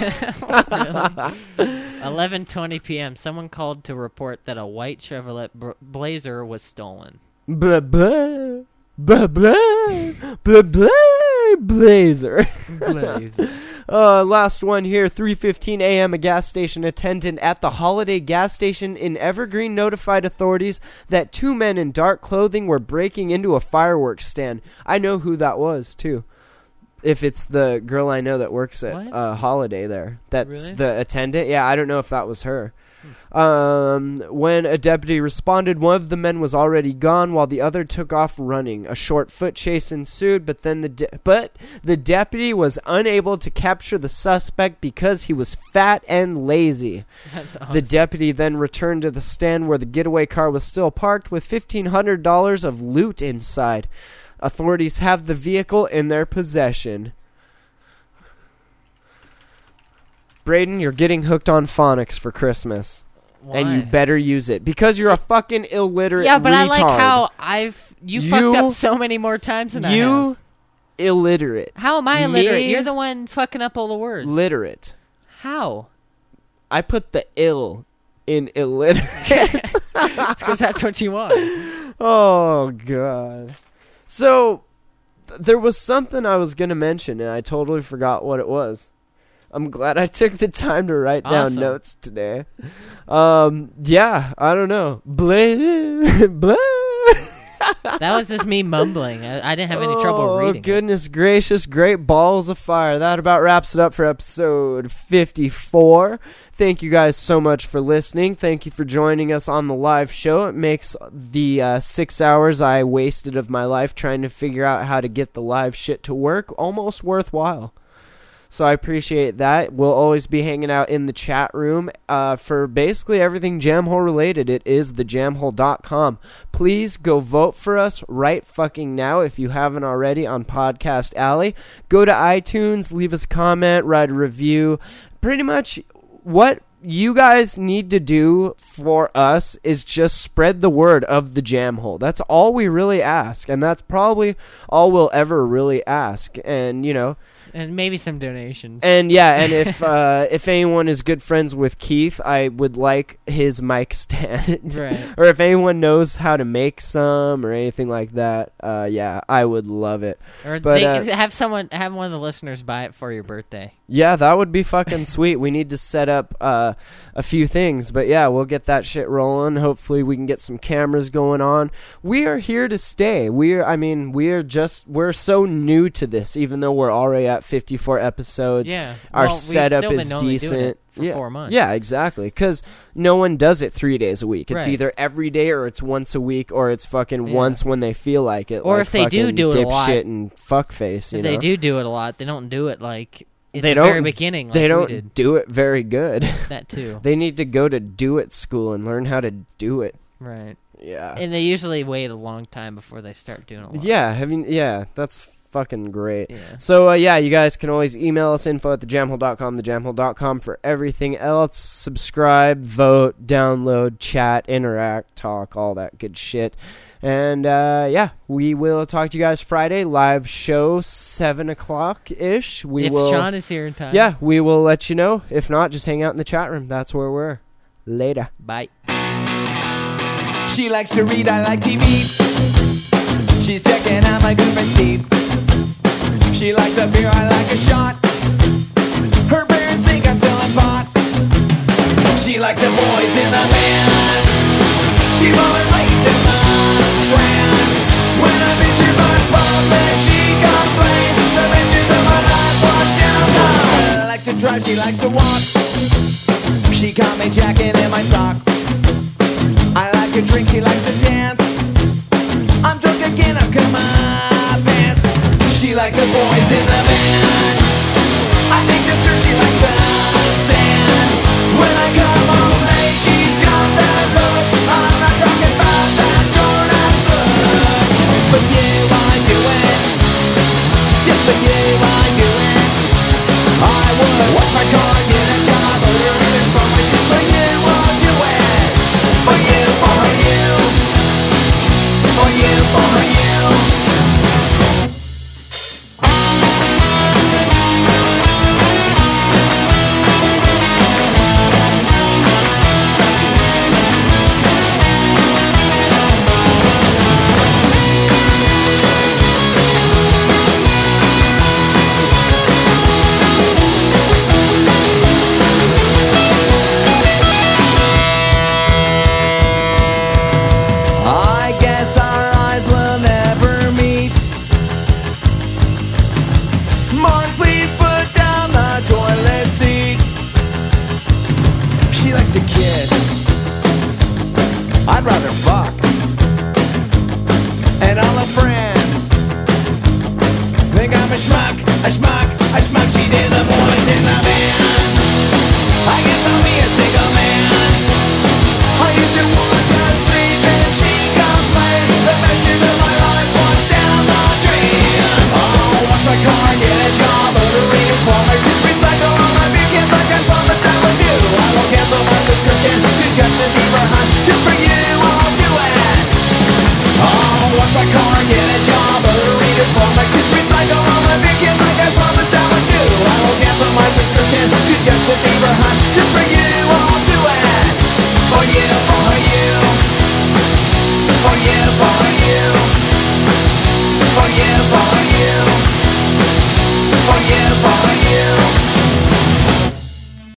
eleven twenty p.m. Someone called to report that a white Chevrolet br- Blazer was stolen. Blah, blah, blah, blah, blah, blah, Blazer. Uh, last one here, three fifteen a.m. A gas station attendant at the Holiday gas station in Evergreen notified authorities that two men in dark clothing were breaking into a fireworks stand. I know who that was, too. If it's the girl I know that works at What? uh, Holiday there. That's Really? the attendant. Yeah, I don't know if that was her. Um, when a deputy responded, one of the men was already gone while the other took off running. A short foot chase ensued, but then the de- but the deputy was unable to capture the suspect because he was fat and lazy. That's awesome. The deputy then returned to the stand where the getaway car was still parked with fifteen hundred dollars of loot inside. Authorities have the vehicle in their possession. Braden, you're getting hooked on phonics for Christmas. Why? And you better use it. Because you're a fucking illiterate Yeah, but retard. I like how I've you, You- fucked up so many more times than I have. You illiterate. How am I illiterate? Me, You're the one fucking up all the words. literate. How? I put the ill in illiterate. It's because that's what you want. Oh, God. So, th- there was something I was going to mention, and I totally forgot what it was. I'm glad I took the time to write down Awesome. notes today. Um, yeah, I don't know. Blah, blah. That was just me mumbling. I, I didn't have any trouble oh, reading. Oh, goodness it. gracious. Great balls of fire. That about wraps it up for episode fifty-four. Thank you guys so much for listening. Thank you for joining us on the live show. It makes the uh, six hours I wasted of my life trying to figure out how to get the live shit to work almost worthwhile. So I appreciate that. We'll always be hanging out in the chat room uh, for basically everything Jamhole related. It is the jamhole dot com. Please go vote for us right fucking now if you haven't already on Podcast Alley. Go to iTunes, leave us a comment, write a review. Pretty much what you guys need to do for us is just spread the word of the Jamhole. That's all we really ask, and that's probably all we'll ever really ask. And, you know... And maybe some donations. And yeah, and if uh, if anyone is good friends with Keith, I would like his mic stand. Right. Or if anyone knows how to make some or anything like that, uh, yeah, I would love it. Or but, they, uh, have someone, have one of the listeners buy it for your birthday. Yeah, that would be fucking sweet. We need to set up uh, a few things, but yeah, we'll get that shit rolling. Hopefully, we can get some cameras going on. We are here to stay. We're, I mean, we're just, we're so new to this, even though we're already at fifty-four episodes. Yeah, our well, setup we've still is been only doing decent. it for yeah. four months. Yeah, exactly. Because no one does it three days a week. It's Right. either every day or it's once a week or it's fucking Yeah. once when they feel like it. Or like if they do fucking do it a lot- dipshit and fuckface. You If know? they do do it a lot, they don't do it like at They the don't- very beginning. Like they we don't did. do it very good. That too. They need to go to do it school and learn how to do it. Right. Yeah. And they usually wait a long time before they start doing a lot. Yeah, I mean, yeah, that's fucking great. Yeah. So, uh, yeah, you guys can always email us, info at the jamhole dot com, the jamhole dot com for everything else. Subscribe, vote, download, chat, interact, talk, all that good shit. And, uh, yeah, we will talk to you guys Friday, live show, seven o'clock-ish. We if will, Sean is here in time. Yeah, we will let you know. If not, just hang out in the chat room. That's where we're. Later. Bye. She likes to read, I like T V. She's checking out my good friend Steve. She likes a beer, I like a shot. Her parents think I'm selling pot. She likes the boys in the band. She rollerblades in the strand. When I'm in your butt public, she complains. The mistress of my life washed down the. I like to drive, she likes to walk. She caught me jacking in my sock. I like to drink, she likes to dance. I'm drunk again, I've come my pants. She likes the boys in the band. I think this her, she likes the sand. When I come home late, she's got that look. I'm not talking about that Jordan look. For you, I do it. Just for you, I do it. I would wash my car, get a job, or there's promotions. For you, I'll do it. For you, for you. For you, for you. I guess our eyes will never meet. Mark, please put down the toilet seat. She likes to kiss. I'd rather fuck. And all her friends think I'm a schmuck, a schmuck, a schmuck. She did the